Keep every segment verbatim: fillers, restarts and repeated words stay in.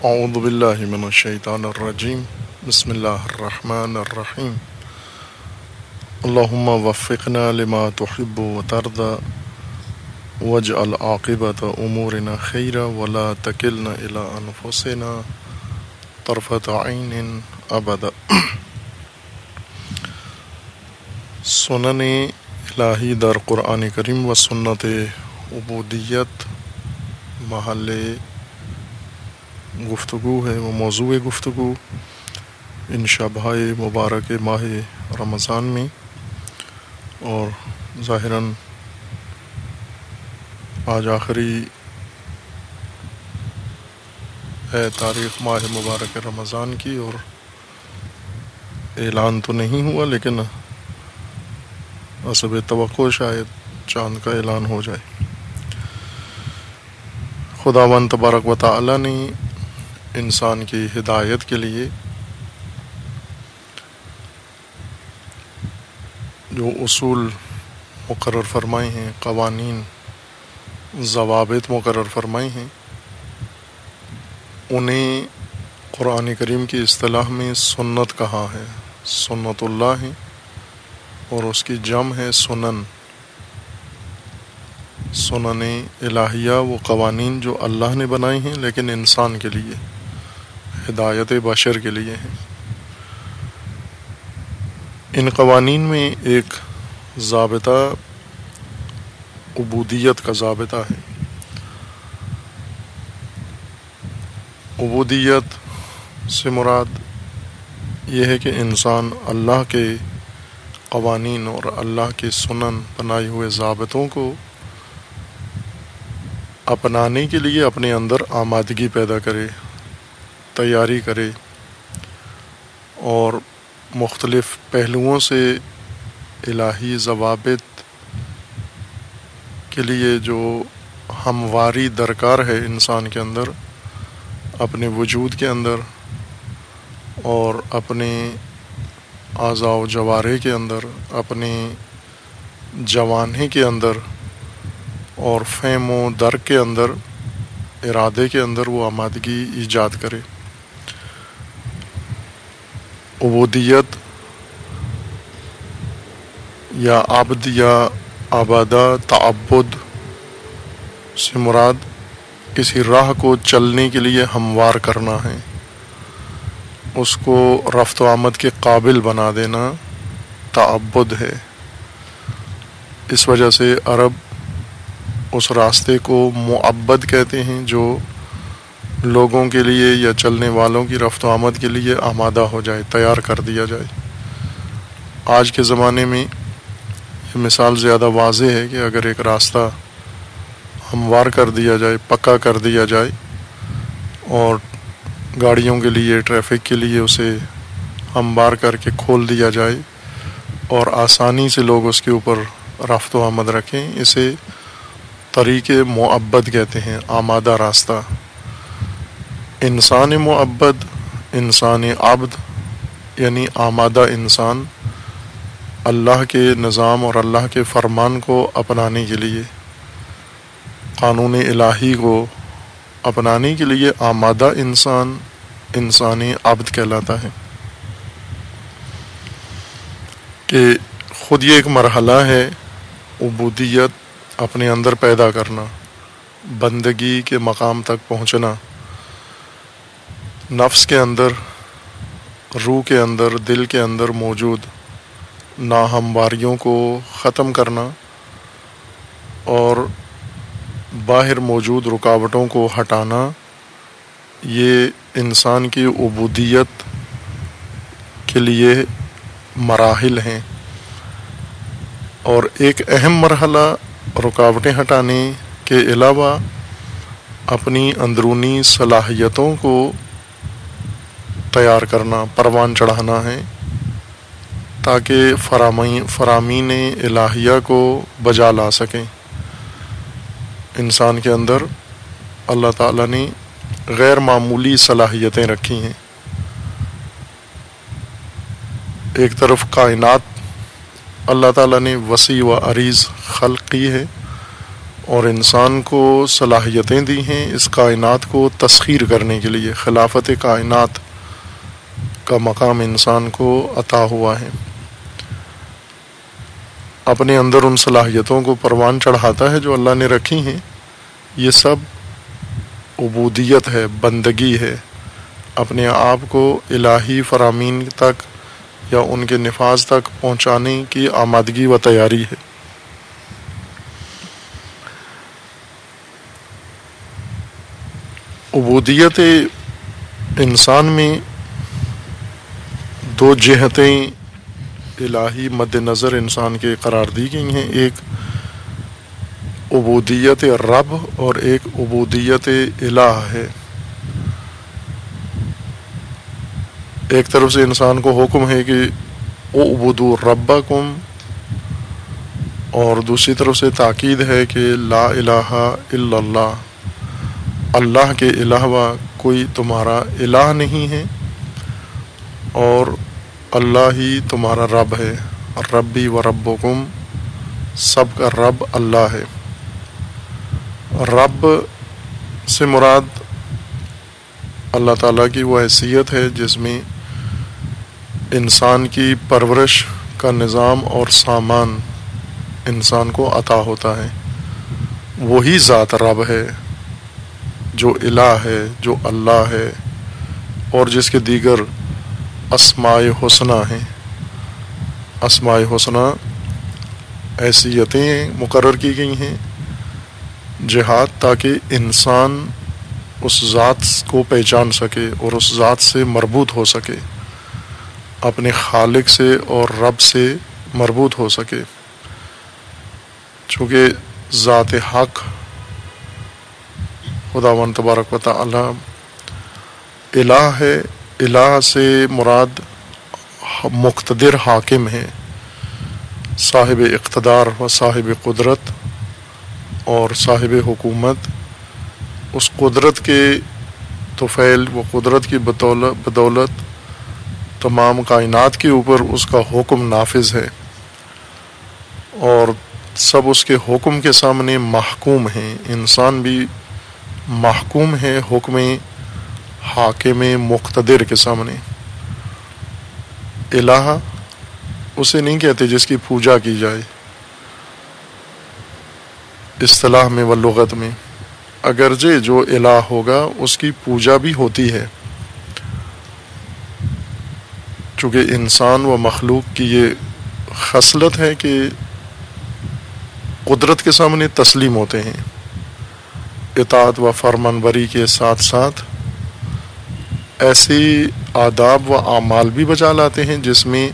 اعوذ باللہ من الشیطان الرجیم بسم اللہ الرحمن الرحیم اللہم وفقنا لما تحب وترضى واجعل عاقبۃ امورنا خیرا ولا تکلنا الی انفسنا طرفۃ عین ابدا۔ سنن الہی در قرآن کریم و سنت عبودیت محل گفتگو ہے، وہ موضوع گفتگو ان شبہ مبارک ماہ رمضان میں، اور ظاہراً آج آخری ہے تاریخ ماہ مبارک رمضان کی، اور اعلان تو نہیں ہوا لیکن حسب توقع شاید چاند کا اعلان ہو جائے۔ خداوند تبارک و تعالی نے انسان کی ہدایت کے لیے جو اصول مقرر فرمائے ہیں، قوانین ضوابط مقرر فرمائے ہیں، انہیں قرآن کریم کی اصطلاح میں سنت کہا ہے، سنت اللہ ہے، اور اس کی جمع ہے سنن۔ سنن الہیہ وہ قوانین جو اللہ نے بنائے ہیں لیکن انسان کے لیے، ہدایت بشر کے لیے ہیں۔ ان قوانین میں ایک ضابطہ عبودیت کا ضابطہ ہے۔ عبودیت سے مراد یہ ہے کہ انسان اللہ کے قوانین اور اللہ کے سنن بنائے ہوئے ضابطوں کو اپنانے کے لیے اپنے اندر آمادگی پیدا کرے، تیاری کرے، اور مختلف پہلوؤں سے الہی ضوابط کے لیے جو ہمواری درکار ہے انسان کے اندر، اپنے وجود کے اندر اور اپنے اعضاء و جوارح کے اندر، اپنے جوانح کے اندر اور فہم و درک کے اندر، ارادے کے اندر وہ آمادگی ایجاد کرے۔ عبودیت یا عبد یا عبادہ تعبد سے مراد کسی راہ کو چلنے کے لیے ہموار کرنا ہے، اس کو رفت و آمد کے قابل بنا دینا تعبد ہے۔ اس وجہ سے عرب اس راستے کو معبد کہتے ہیں جو لوگوں کے لیے یا چلنے والوں کی رفت و آمد کے لیے آمادہ ہو جائے، تیار کر دیا جائے۔ آج کے زمانے میں یہ مثال زیادہ واضح ہے کہ اگر ایک راستہ ہموار کر دیا جائے، پکا کر دیا جائے، اور گاڑیوں کے لیے، ٹریفک کے لیے اسے ہموار کر کے کھول دیا جائے اور آسانی سے لوگ اس کے اوپر رفت و آمد رکھیں، اسے طریق معبد کہتے ہیں، آمادہ راستہ۔ انسان معبد، انسان عبد یعنی آمادہ انسان اللہ کے نظام اور اللہ کے فرمان کو اپنانے کے لیے، قانون الہی کو اپنانے کے لیے آمادہ انسان انسان عبد کہلاتا ہے۔ کہ خود یہ ایک مرحلہ ہے عبودیت اپنے اندر پیدا کرنا، بندگی کے مقام تک پہنچنا، نفس کے اندر، روح کے اندر، دل کے اندر موجود ناہمواریوں کو ختم کرنا اور باہر موجود رکاوٹوں کو ہٹانا، یہ انسان کی عبودیت کے لیے مراحل ہیں۔ اور ایک اہم مرحلہ رکاوٹیں ہٹانے کے علاوہ اپنی اندرونی صلاحیتوں کو تیار کرنا، پروان چڑھانا ہے، تاکہ فرامین الہیہ کو بجا لا سکیں۔ انسان کے اندر اللہ تعالیٰ نے غیر معمولی صلاحیتیں رکھی ہیں۔ ایک طرف کائنات اللہ تعالیٰ نے وسیع و عریض خلق کی ہے، اور انسان کو صلاحیتیں دی ہیں اس کائنات کو تسخیر کرنے کے لیے. خلافت کائنات کا مقام انسان کو عطا ہوا ہے. اپنے اندر ان صلاحیتوں کو پروان چڑھاتا ہے جو اللہ نے رکھی ہیں. یہ سب عبودیت ہے، بندگی ہے، اپنے آپ کو الہی فرامین تک یا ان کے نفاذ تک پہنچانے کی آمادگی و تیاری ہے. عبودیت انسان میں دو جہتیں الہی مد نظر انسان کے قرار دی گئی ہیں. ایک عبودیت رب اور ایک عبودیت الہ ہے. ایک طرف سے انسان کو حکم ہے کہ اعبدوا ربکم، اور دوسری طرف سے تاکید ہے کہ لا الہ الا اللہ، اللہ کے علاوہ کوئی تمہارا الہ نہیں ہے اور اللہ ہی تمہارا رب ہے. ربی و ربکم، سب کا رب اللہ ہے. رب سے مراد اللہ تعالیٰ کی وہ حیثیت ہے جس میں انسان کی پرورش کا نظام اور سامان انسان کو عطا ہوتا ہے. وہی ذات رب ہے جو الہ ہے، جو اللہ ہے، اور جس کے دیگر اسماء حسنہ ہیں. اسماء حسنہ حیثیتیں مقرر کی گئی ہیں جہاد تاکہ انسان اس ذات کو پہچان سکے اور اس ذات سے مربوط ہو سکے، اپنے خالق سے اور رب سے مربوط ہو سکے. چونکہ ذات حق خداوند تبارک و تعالی الہ ہے. الہ سے مراد مقتدر حاکم ہے، صاحب اقتدار و صاحب قدرت اور صاحب حکومت. اس قدرت کے طفیل و قدرت کی بدولت تمام کائنات کے اوپر اس کا حکم نافذ ہے اور سب اس کے حکم کے سامنے محکوم ہیں. انسان بھی محکوم ہے حکم حاکم مقتدر کے سامنے. الہ اسے نہیں کہتے جس کی پوجا کی جائے اصطلاح میں و لغت میں، اگرچہ جو الہ ہوگا اس کی پوجا بھی ہوتی ہے، چونکہ انسان و مخلوق کی یہ خصلت ہے کہ قدرت کے سامنے تسلیم ہوتے ہیں، اطاعت و فرمانبری کے ساتھ ساتھ ایسے آداب و اعمال بھی بجا لاتے ہیں جس میں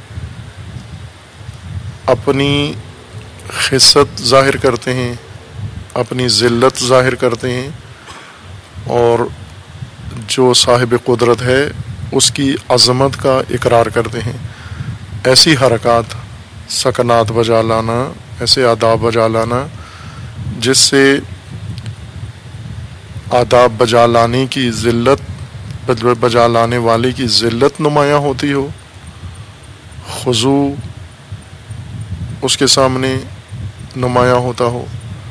اپنی خست ظاہر کرتے ہیں، اپنی ذلت ظاہر کرتے ہیں، اور جو صاحب قدرت ہے اس کی عظمت کا اقرار کرتے ہیں. ایسی حرکات، سکنات بجا لانا، ایسے آداب بجا لانا جس سے آداب بجا لانے کی ذلت بجا لانے والے کی ذلت نمایاں ہوتی ہو، خضوع اس کے سامنے نمایاں ہوتا ہو،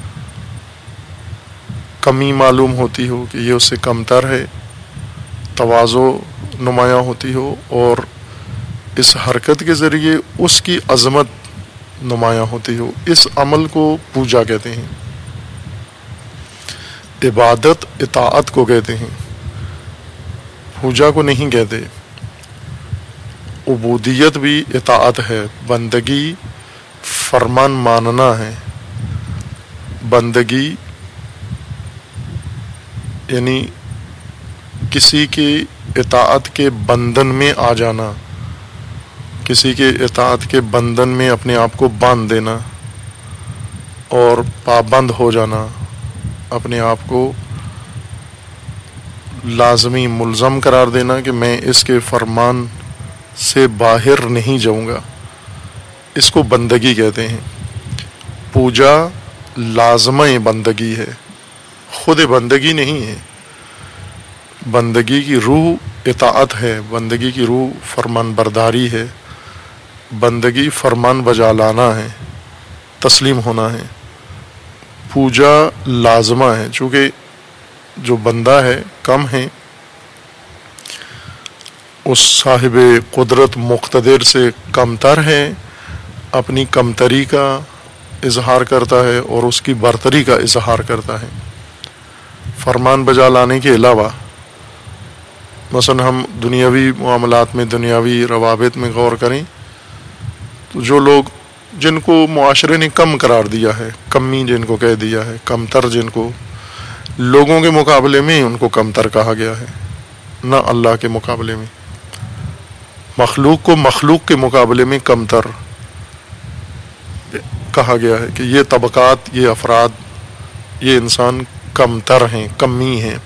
کمی معلوم ہوتی ہو کہ یہ اس سے کم تر ہے، تواضع نمایاں ہوتی ہو، اور اس حرکت کے ذریعے اس کی عظمت نمایاں ہوتی ہو. اس عمل کو پوجا کہتے ہیں. عبادت اطاعت کو کہتے ہیں، پوجا کو نہیں کہتے. عبودیت بھی اطاعت ہے، بندگی فرمان ماننا ہے. بندگی یعنی کسی کی اطاعت کے بندھن میں آ جانا، کسی کے اطاعت کے بندھن میں اپنے آپ کو باندھ دینا اور پابند ہو جانا، اپنے آپ کو لازمی ملزم قرار دینا کہ میں اس کے فرمان سے باہر نہیں جاؤں گا. اس کو بندگی کہتے ہیں. پوجا لازمہ بندگی ہے، خود بندگی نہیں ہے. بندگی کی روح اطاعت ہے، بندگی کی روح فرمان برداری ہے، بندگی فرمان بجا لانا ہے، تسلیم ہونا ہے. پوجا لازمہ ہے، چونکہ جو بندہ ہے کم ہے، اس صاحب قدرت مقتدر سے کمتر ہے، اپنی کمتری کا اظہار کرتا ہے اور اس کی برتری کا اظہار کرتا ہے۔ فرمان بجا لانے کے علاوہ مثلا ہم دنیاوی معاملات میں، دنیاوی روابط میں غور کریں تو جو لوگ جن کو معاشرے نے کم قرار دیا ہے، کمی جن کو کہہ دیا ہے، کمتر جن کو، لوگوں کے مقابلے میں ان کو کمتر کہا گیا ہے، نہ اللہ کے مقابلے میں۔ مخلوق کو مخلوق کے مقابلے میں کمتر کہا گیا ہے کہ یہ طبقات، یہ افراد، یہ انسان کمتر ہیں، کمی ہیں۔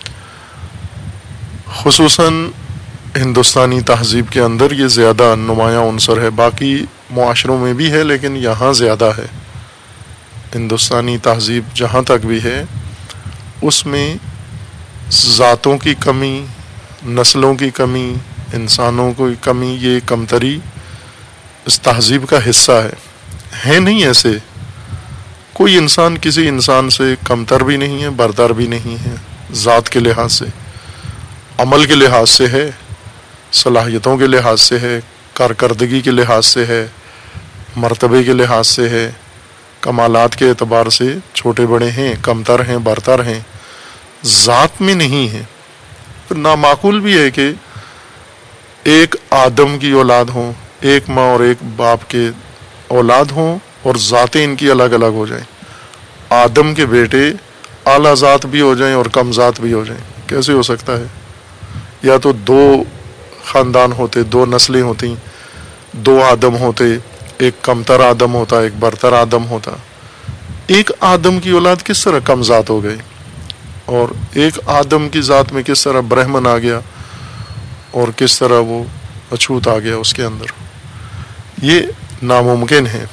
خصوصاً ہندوستانی تہذیب کے اندر یہ زیادہ نمایاں عنصر ہے، باقی معاشروں میں بھی ہے لیکن یہاں زیادہ ہے۔ ہندوستانی تہذیب جہاں تک بھی ہے اس میں ذاتوں کی کمی، نسلوں کی کمی، انسانوں کی کمی، یہ کمتری اس تہذیب کا حصہ ہے۔ ہے نہیں ایسے، کوئی انسان کسی انسان سے کمتر بھی نہیں ہے، برتر بھی نہیں ہے، ذات کے لحاظ سے، عمل کے لحاظ سے ہے، صلاحیتوں کے لحاظ سے ہے، کارکردگی کے لحاظ سے ہے، مرتبے کے لحاظ سے ہے، کمالات کے اعتبار سے چھوٹے بڑے ہیں، کمتر ہیں، برتر ہیں، ذات میں نہیں ہے۔ نامعقول بھی ہے کہ ایک آدم کی اولاد ہوں، ایک ماں اور ایک باپ کے اولاد ہوں اور ذاتیں ان کی الگ الگ ہو جائیں۔ آدم کے بیٹے اعلیٰ ذات بھی ہو جائیں اور کم ذات بھی ہو جائیں، کیسے ہو سکتا ہے؟ یا تو دو خاندان ہوتے، دو نسلیں ہوتی، دو آدم ہوتے، ایک کمتر آدم ہوتا، ایک برتر آدم ہوتا۔ ایک آدم کی اولاد کس طرح کم ذات ہو گئی اور ایک آدم کی ذات میں کس طرح برہمن آ گیا اور کس طرح وہ اچھوت آ گیا اس کے اندر؟ یہ ناممکن ہے۔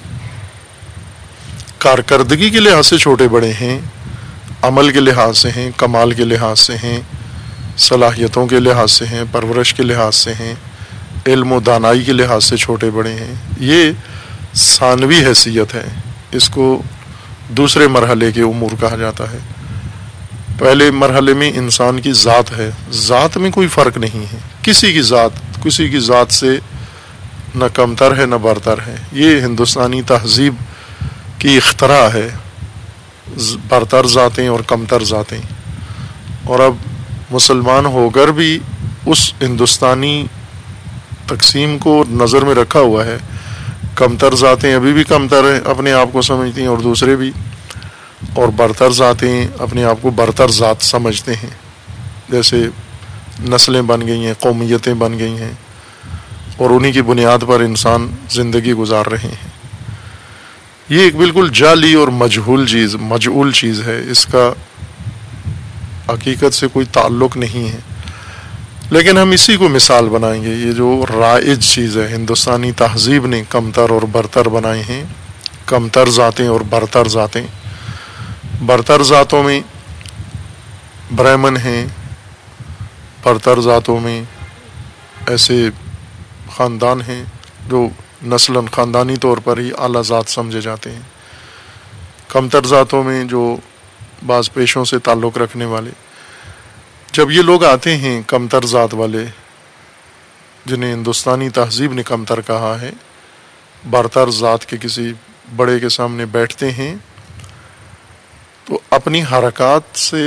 کارکردگی کے لحاظ سے چھوٹے بڑے ہیں، عمل کے لحاظ سے ہیں، کمال کے لحاظ سے ہیں، صلاحیتوں کے لحاظ سے ہیں، پرورش کے لحاظ سے ہیں، علم و دانائی کے لحاظ سے چھوٹے بڑے ہیں۔ یہ ثانوی حیثیت ہے، اس کو دوسرے مرحلے کے امور کہا جاتا ہے۔ پہلے مرحلے میں انسان کی ذات ہے، ذات میں کوئی فرق نہیں ہے، کسی کی ذات کسی کی ذات سے نہ کمتر ہے نہ برتر ہے۔ یہ ہندوستانی تہذیب کی اختراع ہے، برتر ذاتیں اور کمتر ذاتیں۔ اور اب مسلمان ہو کر بھی اس ہندوستانی تقسیم کو نظر میں رکھا ہوا ہے۔ کمتر ذاتیں ابھی بھی کمتر ہیں، اپنے آپ کو سمجھتی ہیں، اور دوسرے بھی، اور برتر ذاتیں اپنے آپ کو برتر ذات سمجھتے ہیں۔ جیسے نسلیں بن گئی ہیں، قومیتیں بن گئی ہیں، اور انہی کی بنیاد پر انسان زندگی گزار رہے ہیں۔ یہ ایک بالکل جعلی اور مجہول چیز مجعول چیز ہے، اس کا حقیقت سے کوئی تعلق نہیں ہے، لیکن ہم اسی کو مثال بنائیں گے۔ یہ جو رائج چیز ہے، ہندوستانی تہذیب نے کمتر اور برتر بنائے ہیں، کمتر ذاتیں اور برتر ذاتیں۔ برتر ذاتوں میں برہمن ہیں، برتر ذاتوں میں ایسے خاندان ہیں جو نسلاً خاندانی طور پر ہی اعلیٰ ذات سمجھے جاتے ہیں۔ کمتر ذاتوں میں جو بعض پیشوں سے تعلق رکھنے والے، جب یہ لوگ آتے ہیں کمتر ذات والے، جنہیں ہندوستانی تہذیب نے کمتر کہا ہے، برتر ذات کے کسی بڑے کے سامنے بیٹھتے ہیں تو اپنی حرکات سے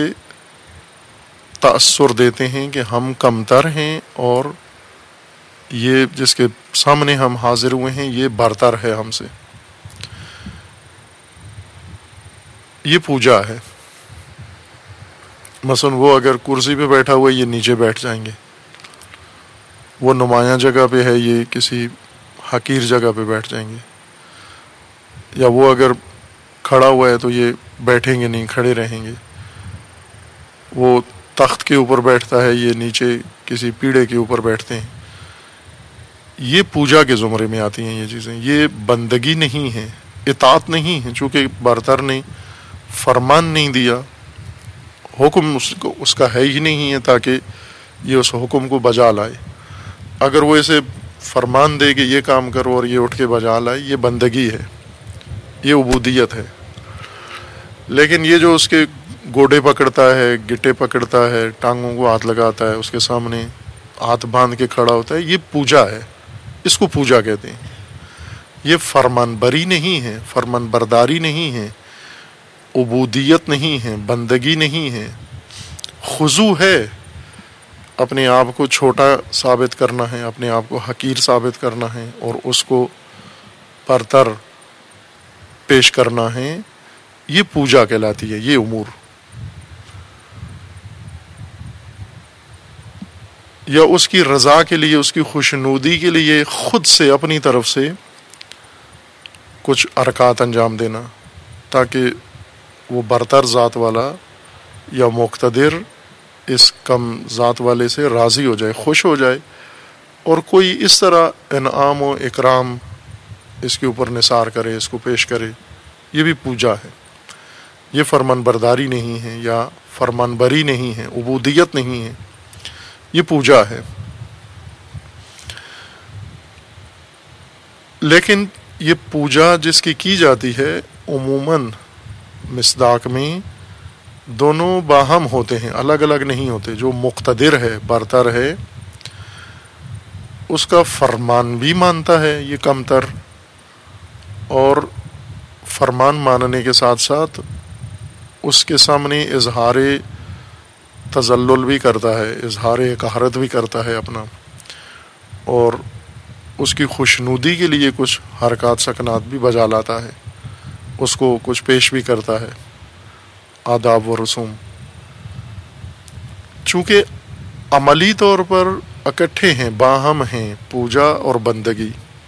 تأثر دیتے ہیں کہ ہم کمتر ہیں اور یہ جس کے سامنے ہم حاضر ہوئے ہیں یہ برتر ہے ہم سے۔ یہ پوجا ہے۔ مثلا وہ اگر کرسی پہ بیٹھا ہوا ہے، یہ نیچے بیٹھ جائیں گے۔ وہ نمایاں جگہ پہ ہے، یہ کسی حقیر جگہ پہ بیٹھ جائیں گے۔ یا وہ اگر کھڑا ہوا ہے تو یہ بیٹھیں گے نہیں، کھڑے رہیں گے۔ وہ تخت کے اوپر بیٹھتا ہے، یہ نیچے کسی پیڑے کے اوپر بیٹھتے ہیں۔ یہ پوجا کے زمرے میں آتی ہیں یہ چیزیں۔ یہ بندگی نہیں ہے، اطاعت نہیں ہے، چونکہ برتر نے فرمان نہیں دیا، حکم اس کو اس کا ہے ہی نہیں ہے تاکہ یہ اس حکم کو بجا لائے۔ اگر وہ اسے فرمان دے کہ یہ کام کرو اور یہ اٹھ کے بجا لائے، یہ بندگی ہے، یہ عبودیت ہے۔ لیکن یہ جو اس کے گوڑے پکڑتا ہے، گٹے پکڑتا ہے، ٹانگوں کو ہاتھ لگاتا ہے، اس کے سامنے ہاتھ باندھ کے کھڑا ہوتا ہے، یہ پوجا ہے، اس کو پوجا کہتے ہیں۔ یہ فرمان بری نہیں ہے، فرمان برداری نہیں ہے، عبودیت نہیں ہے، بندگی نہیں ہے، خضوع ہے۔ اپنے آپ کو چھوٹا ثابت کرنا ہے، اپنے آپ کو حقیر ثابت کرنا ہے اور اس کو برتر پیش کرنا ہے، یہ پوجا کہلاتی ہے۔ یہ امور یا اس کی رضا کے لیے، اس کی خوشنودی کے لیے خود سے اپنی طرف سے کچھ حرکات انجام دینا تاکہ وہ برتر ذات والا یا مقتدر اس کم ذات والے سے راضی ہو جائے، خوش ہو جائے، اور کوئی اس طرح انعام و اکرام اس کے اوپر نثار کرے، اس کو پیش کرے، یہ بھی پوجا ہے۔ یہ فرمان برداری نہیں ہے یا فرمان بری نہیں ہے، عبودیت نہیں ہے، یہ پوجا ہے۔ لیکن یہ پوجا جس کی کی جاتی ہے عموماً مصداق میں دونوں باہم ہوتے ہیں، الگ الگ نہیں ہوتے۔ جو مقتدر ہے، برتر ہے، اس کا فرمان بھی مانتا ہے یہ کم تر، اور فرمان ماننے کے ساتھ ساتھ اس کے سامنے اظہار تذلل بھی کرتا ہے، اظہار قہرت بھی کرتا ہے اپنا، اور اس کی خوشنودی کے لیے کچھ حرکات سکنات بھی بجا لاتا ہے، اس کو کچھ پیش بھی کرتا ہے، آداب و رسوم۔ چونکہ عملی طور پر اکٹھے ہیں، باہم ہیں پوجا اور بندگی،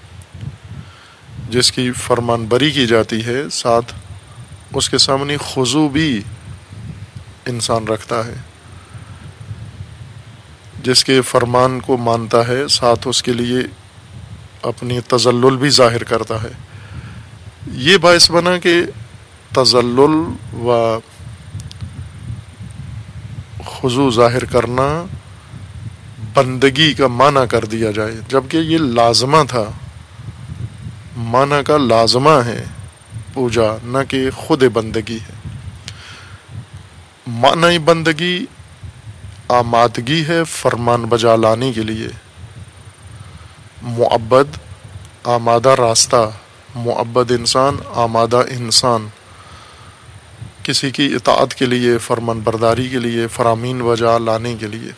جس کی فرمان بری کی جاتی ہے، ساتھ اس کے سامنے خضوع بھی انسان رکھتا ہے، جس کے فرمان کو مانتا ہے، ساتھ اس کے لیے اپنی تذلل بھی ظاہر کرتا ہے۔ یہ باعث بنا کہ تذلل و خضوع ظاہر کرنا بندگی کا معنی کر دیا جائے، جبکہ یہ لازمہ تھا، معنی کا لازمہ ہے پوجا، نہ کہ خود بندگی ہے۔ معنی بندگی آمادگی ہے فرمان بجا لانے کے لیے، معبد آمادہ راستہ، معبد انسان آمادہ انسان، کسی کی اطاعت کے لیے، فرمان برداری کے لیے، فرامین بجا لانے کے لیے۔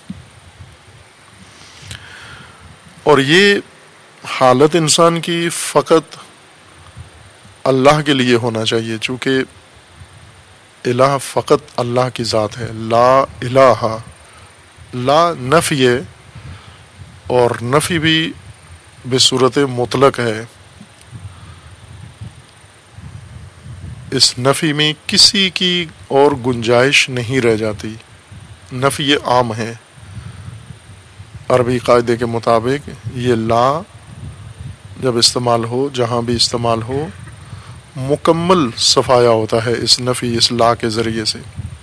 اور یہ حالت انسان کی فقط اللہ کے لیے ہونا چاہیے، چونکہ الہ فقط اللہ کی ذات ہے، لا الہ، لا نفی ہے، اور نفی بھی بصورت مطلق ہے۔ اس نفی میں کسی کی اور گنجائش نہیں رہ جاتی، نفی عام ہے۔ عربی قاعدے کے مطابق یہ لا جب استعمال ہو، جہاں بھی استعمال ہو، مکمل صفایا ہوتا ہے اس نفی، اس لا کے ذریعے سے،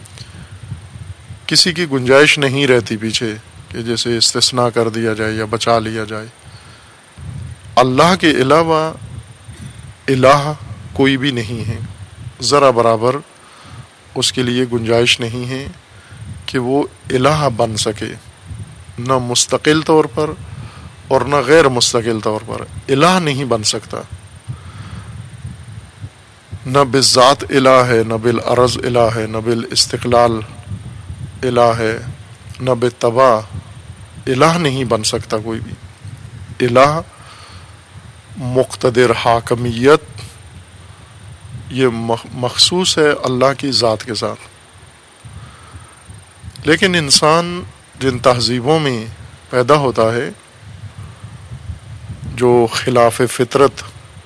کسی کی گنجائش نہیں رہتی پیچھے کہ جیسے استثناء کر دیا جائے یا بچا لیا جائے۔ اللہ کے علاوہ الہ کوئی بھی نہیں ہے، ذرا برابر اس کے لیے گنجائش نہیں ہے کہ وہ الہ بن سکے، نہ مستقل طور پر اور نہ غیر مستقل طور پر الہ نہیں بن سکتا، نہ بالذات الہ ہے، نہ بالعرض الہ ہے، نہ بالاستقلال الہ ہے، نہ بالتبع الہ نہیں بن سکتا کوئی بھی۔ الہ مقتدر حاکمیت یہ مخصوص ہے اللہ کی ذات کے ساتھ۔ لیکن انسان جن تہذیبوں میں پیدا ہوتا ہے جو خلاف فطرت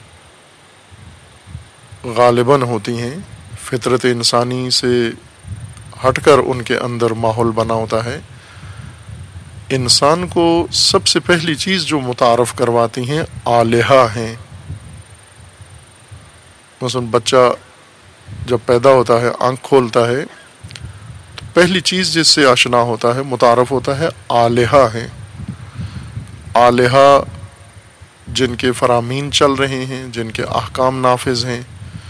غالباً ہوتی ہیں، فطرت انسانی سے ہٹ کر ان کے اندر ماحول بنا ہوتا ہے، انسان کو سب سے پہلی چیز جو متعارف کرواتی ہیں آلہہ ہیں۔ مثلا بچہ جب پیدا ہوتا ہے، آنکھ کھولتا ہے، تو پہلی چیز جس سے آشنا ہوتا ہے، متعارف ہوتا ہے، آلہہ ہیں۔ آلہہ جن کے فرامین چل رہے ہیں، جن کے احکام نافذ ہیں،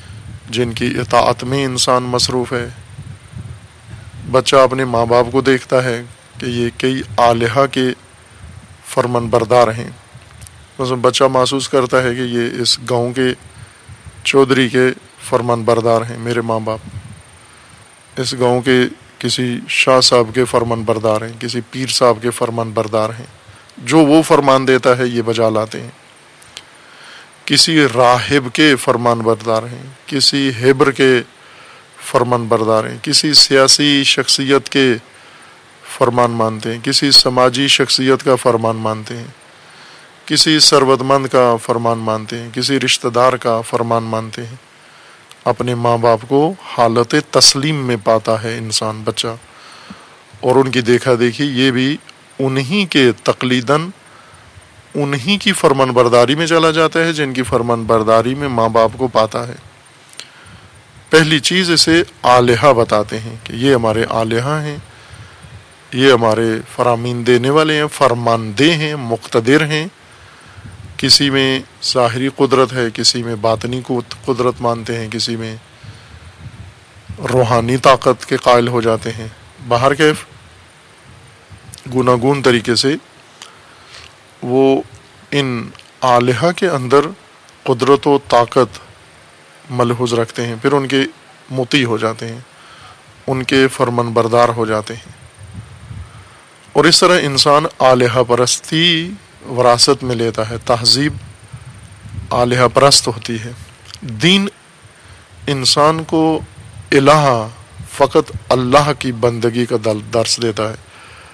جن کی اطاعت میں انسان مصروف ہے۔ بچہ اپنے ماں باپ کو دیکھتا ہے کہ یہ کئی آلہہ کے فرمان بردار ہیں۔ مثلا بچہ محسوس کرتا ہے کہ یہ اس گاؤں کے چودھری کے فرمان بردار ہیں میرے ماں باپ، اس گاؤں کے کسی شاہ صاحب کے فرمان بردار ہیں، کسی پیر صاحب کے فرمان بردار ہیں، جو وہ فرمان دیتا ہے یہ بجا لاتے ہیں۔ کسی راہب کے فرمان بردار ہیں، کسی ہیبر کے فرمان بردار ہیں، کسی سیاسی شخصیت کے فرمان مانتے ہیں، کسی سماجی شخصیت کا فرمان مانتے ہیں، کسی ثروت مند کا فرمان مانتے ہیں، کسی رشتہ دار کا فرمان مانتے ہیں۔ اپنے ماں باپ کو حالت تسلیم میں پاتا ہے انسان بچہ، اور ان کی دیکھا دیکھی یہ بھی انہی کے تقلیداً انہی کی فرمان برداری میں چلا جاتا ہے جن کی فرمان برداری میں ماں باپ کو پاتا ہے۔ پہلی چیز اسے آلہہ بتاتے ہیں کہ یہ ہمارے آلہہ ہیں، یہ ہمارے فرامین دینے والے ہیں، فرمان دہ ہیں، مقتدر ہیں۔ کسی میں ظاہری قدرت ہے، کسی میں باطنی قدرت مانتے ہیں، کسی میں روحانی طاقت کے قائل ہو جاتے ہیں۔ باہر کیف گوناگون طریقے سے وہ ان آلہہ کے اندر قدرت و طاقت ملحوظ رکھتے ہیں، پھر ان کے مطیع ہو جاتے ہیں، ان کے فرمان بردار ہو جاتے ہیں، اور اس طرح انسان آلہہ پرستی وراثت میں لیتا ہے۔ تہذیب آلہہ پرست ہوتی ہے۔ دین انسان کو الہ فقط اللہ کی بندگی کا درس دیتا ہے۔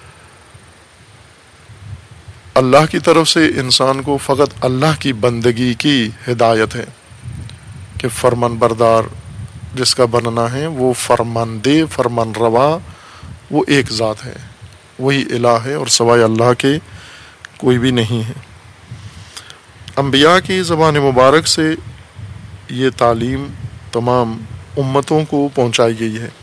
اللہ کی طرف سے انسان کو فقط اللہ کی بندگی کی ہدایت ہے کہ فرمان بردار جس کا بننا ہے وہ فرمان دے، فرمان روا، وہ ایک ذات ہے، وہی الہ ہے، اور سوائے اللہ کے کوئی بھی نہیں ہے۔ انبیاء کی زبان مبارک سے یہ تعلیم تمام امتوں کو پہنچائی گئی ہے۔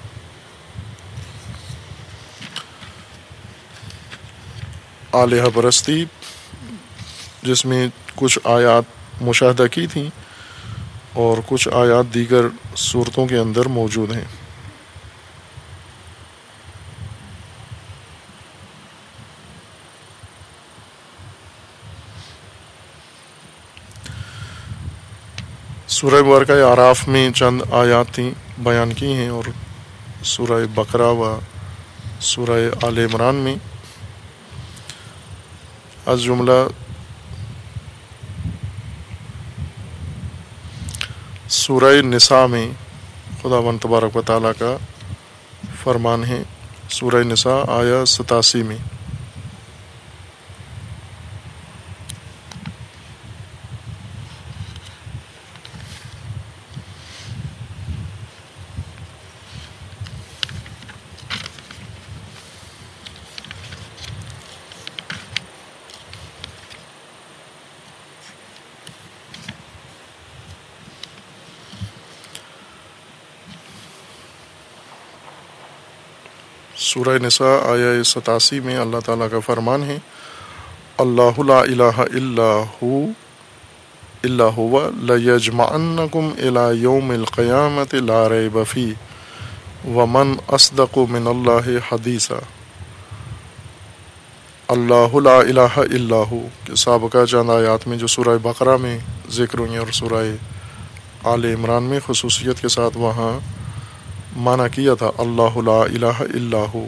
آلہہ پرستی جس میں کچھ آیات مشاہدہ کی تھیں اور کچھ آیات دیگر صورتوں کے اندر موجود ہیں۔ سورہ مبارکہ اعراف میں چند آیات تھیں بیان کی ہیں، اور سورہ بقرہ و سورہ آل عمران میں از جملہ سورہ نساء میں خداوند تبارک و تعالیٰ کا فرمان ہے، سورہ نساء آیا ستاسی میں، سورہ نساء آیا ستاسی میں اللہ تعالیٰ کا فرمان ہے، اللہ لا الہ الا ہو الا ہوا لیجمعنکم الی یوم القیامۃ لا ریب فیہ ومن اصدق من اللہ حدیثا۔ اللہ لا الہ الا ہو کہ سابقہ چند آیات میں جو سورہ بقرہ میں ذکر ہوئی اور سورہ آل عمران میں خصوصیت کے ساتھ وہاں معنی کیا تھا، اللہ لا الہ الا ہو،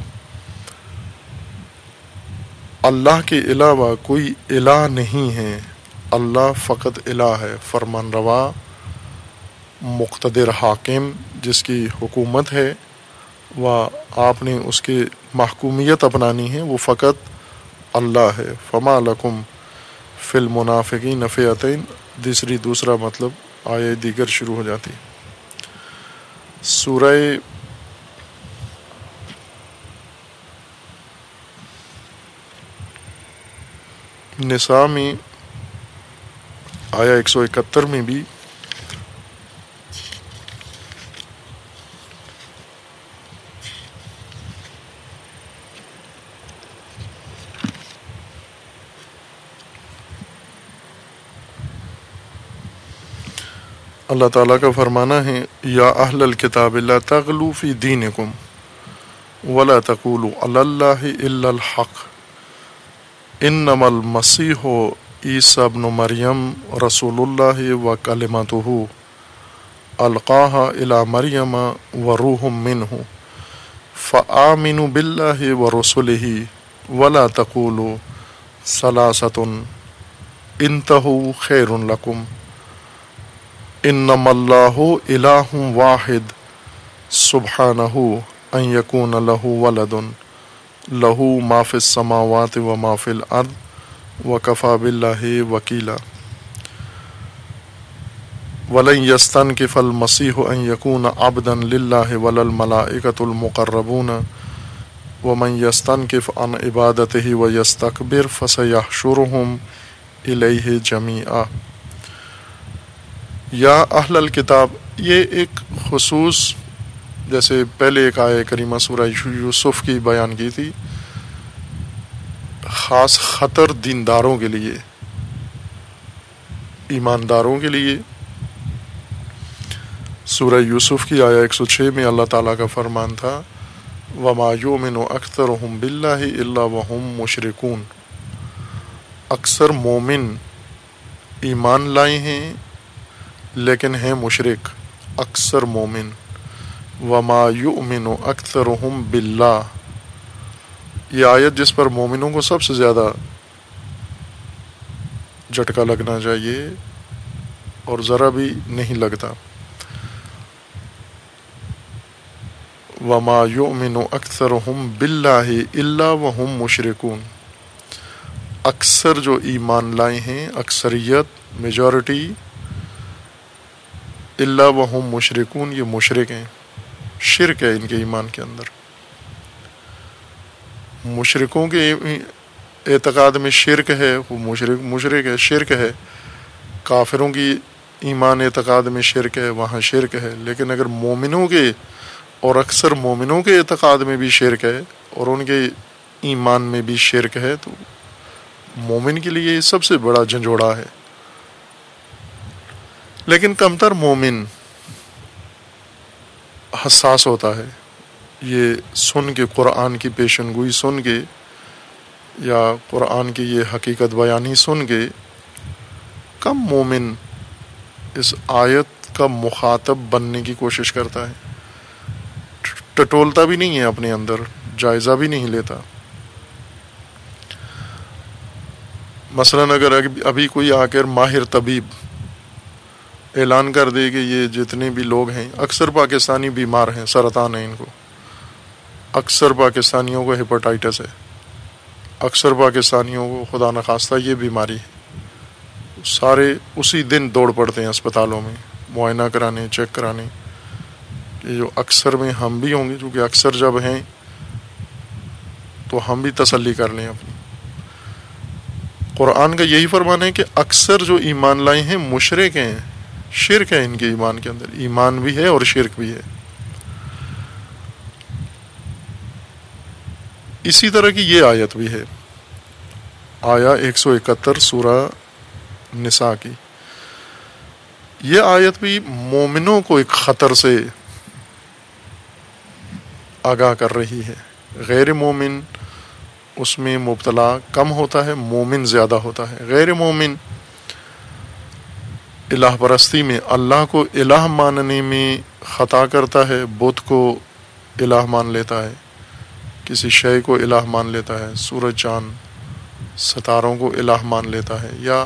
اللہ کے علاوہ کوئی الہ نہیں ہے، اللہ فقط الہ ہے، فرمان روا، مقتدر حاکم جس کی حکومت ہے و آپ نے اس کی محکومیت اپنانی ہے، وہ فقط اللہ ہے۔ فما لکم فی المنافقین فئتین، دوسری دوسرا مطلب آیے دیگر شروع ہو جاتی۔ سورہ نساء میں آیا ایک سو اکہتر میں بھی اللہ تعالیٰ کا فرمانا ہے یا اہل الکتاب لا تغلوا فی دینکم ولا تقولوا علی اللہ الا الحق انما المسیح عیسی ابن مریم رسول اللہ و کلمتہ القاها الی مریم و روح منہ فآمنوا باللہ و رسلہ ولا تقولوا ثلاثۃ انتہوا خیر لکم انما اللہ الہ واحد سبحانہ ان یکون لہ ولد لہ ما فی السماوات و ما فی الارض وکفی باللہ وکیلا ولن یستنکف المسیح ان یکون عبدا للہ ولا الملائکۃ المقربون ومن یستنکف عن عبادتہ ویستکبر فسیحشرہم الیہ جمیعا۔ یا اہل الکتاب، یہ ایک خصوص جیسے پہلے ایک آیہ کریمہ سورہ یوسف کی بیان کی تھی، خاص خطر دینداروں کے لیے، ایمانداروں کے لیے۔ سورہ یوسف کی آیہ ایک سو چھ میں اللہ تعالیٰ کا فرمان تھا وَمَا يُؤْمِنُ أَكْثَرُهُمْ بِاللَّهِ إِلَّا وَهُمْ مُشْرِكُونَ، اکثر مومن ایمان لائے ہیں لیکن ہیں مشرک، اکثر مومن۔ وَمَا يُؤْمِنُ أَكْثَرُهُمْ بِاللَّهِ، یہ آیت جس پر مومنوں کو سب سے زیادہ جھٹکا لگنا چاہیے اور ذرا بھی نہیں لگتا۔ وَمَا يُؤْمِنُ أَكْثَرُهُمْ بِاللَّهِ إِلَّا وَهُمْ مُشْرِكُونَ، اکثر جو ایمان لائے ہیں، اکثریت، میجورٹی، إِلَّا وَهُمْ مُشْرِكُونَ، یہ مشرک ہیں، شرک ہے ان کے ایمان کے اندر۔ مشرکوں کے اعتقاد میں شرک ہے، وہ مشرک مشرک ہے، شرک ہے۔ کافروں کی ایمان اعتقاد میں شرک ہے، وہاں شرک ہے۔ لیکن اگر مومنوں کے اور اکثر مومنوں کے اعتقاد میں بھی شرک ہے اور ان کے ایمان میں بھی شرک ہے تو مومن کے لیے یہ سب سے بڑا جھنجھوڑا ہے۔ لیکن کمتر مومن حساس ہوتا ہے، یہ سن کے، قرآن کی پیشن گوئی سن کے یا قرآن کی یہ حقیقت بیانی سن کے، کم مومن اس آیت کا مخاطب بننے کی کوشش کرتا ہے، ٹٹولتا بھی نہیں ہے اپنے اندر، جائزہ بھی نہیں لیتا۔ مثلا اگر ابھی کوئی آ کر ماہر طبیب اعلان کر دے کہ یہ جتنے بھی لوگ ہیں، اکثر پاکستانی بیمار ہیں، سرطان ہے ان کو، اکثر پاکستانیوں کو ہیپاٹائٹس ہے، اکثر پاکستانیوں کو خدا نخواستہ یہ بیماری ہے، سارے اسی دن دوڑ پڑتے ہیں اسپتالوں میں معائنہ کرانے، چیک کرانے۔ کہ جو اکثر میں ہم بھی ہوں گے، چونکہ اکثر جب ہیں تو ہم بھی تسلی کر لیں اپنی۔ قرآن کا یہی فرمان ہے کہ اکثر جو ایمان لائے ہیں مشرک ہیں، شرک ہے ان کے ایمان کے اندر، ایمان بھی ہے اور شرک بھی ہے۔ اسی طرح کی یہ آیت بھی ہے، آیا ایک سو اکہتر سورہ نساء کی۔ یہ آیت بھی مومنوں کو ایک خطر سے آگاہ کر رہی ہے۔ غیر مومن اس میں مبتلا کم ہوتا ہے، مومن زیادہ ہوتا ہے۔ غیر مومن الہ پرستی میں، اللہ کو الہ ماننے میں خطا کرتا ہے، بت کو الہ مان لیتا ہے، کسی شے کو الہ مان لیتا ہے، سورج چاند ستاروں کو الہ مان لیتا ہے، یا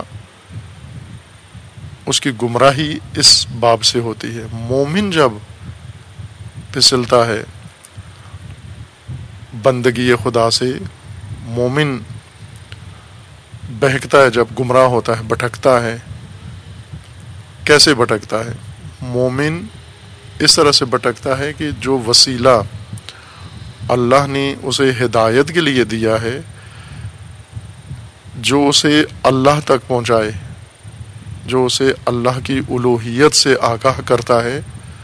اس کی گمراہی اس باب سے ہوتی ہے۔ مومن جب پھسلتا ہے بندگی خدا سے، مومن بہکتا ہے جب گمراہ ہوتا ہے، بھٹکتا ہے۔ کیسے بھٹکتا ہے؟ مومن اس طرح سے بھٹکتا ہے کہ جو وسیلہ اللہ نے اسے ہدایت کے لیے دیا ہے، جو اسے اللہ تک پہنچائے، جو اسے اللہ کی الوہیت سے آگاہ کرتا ہے،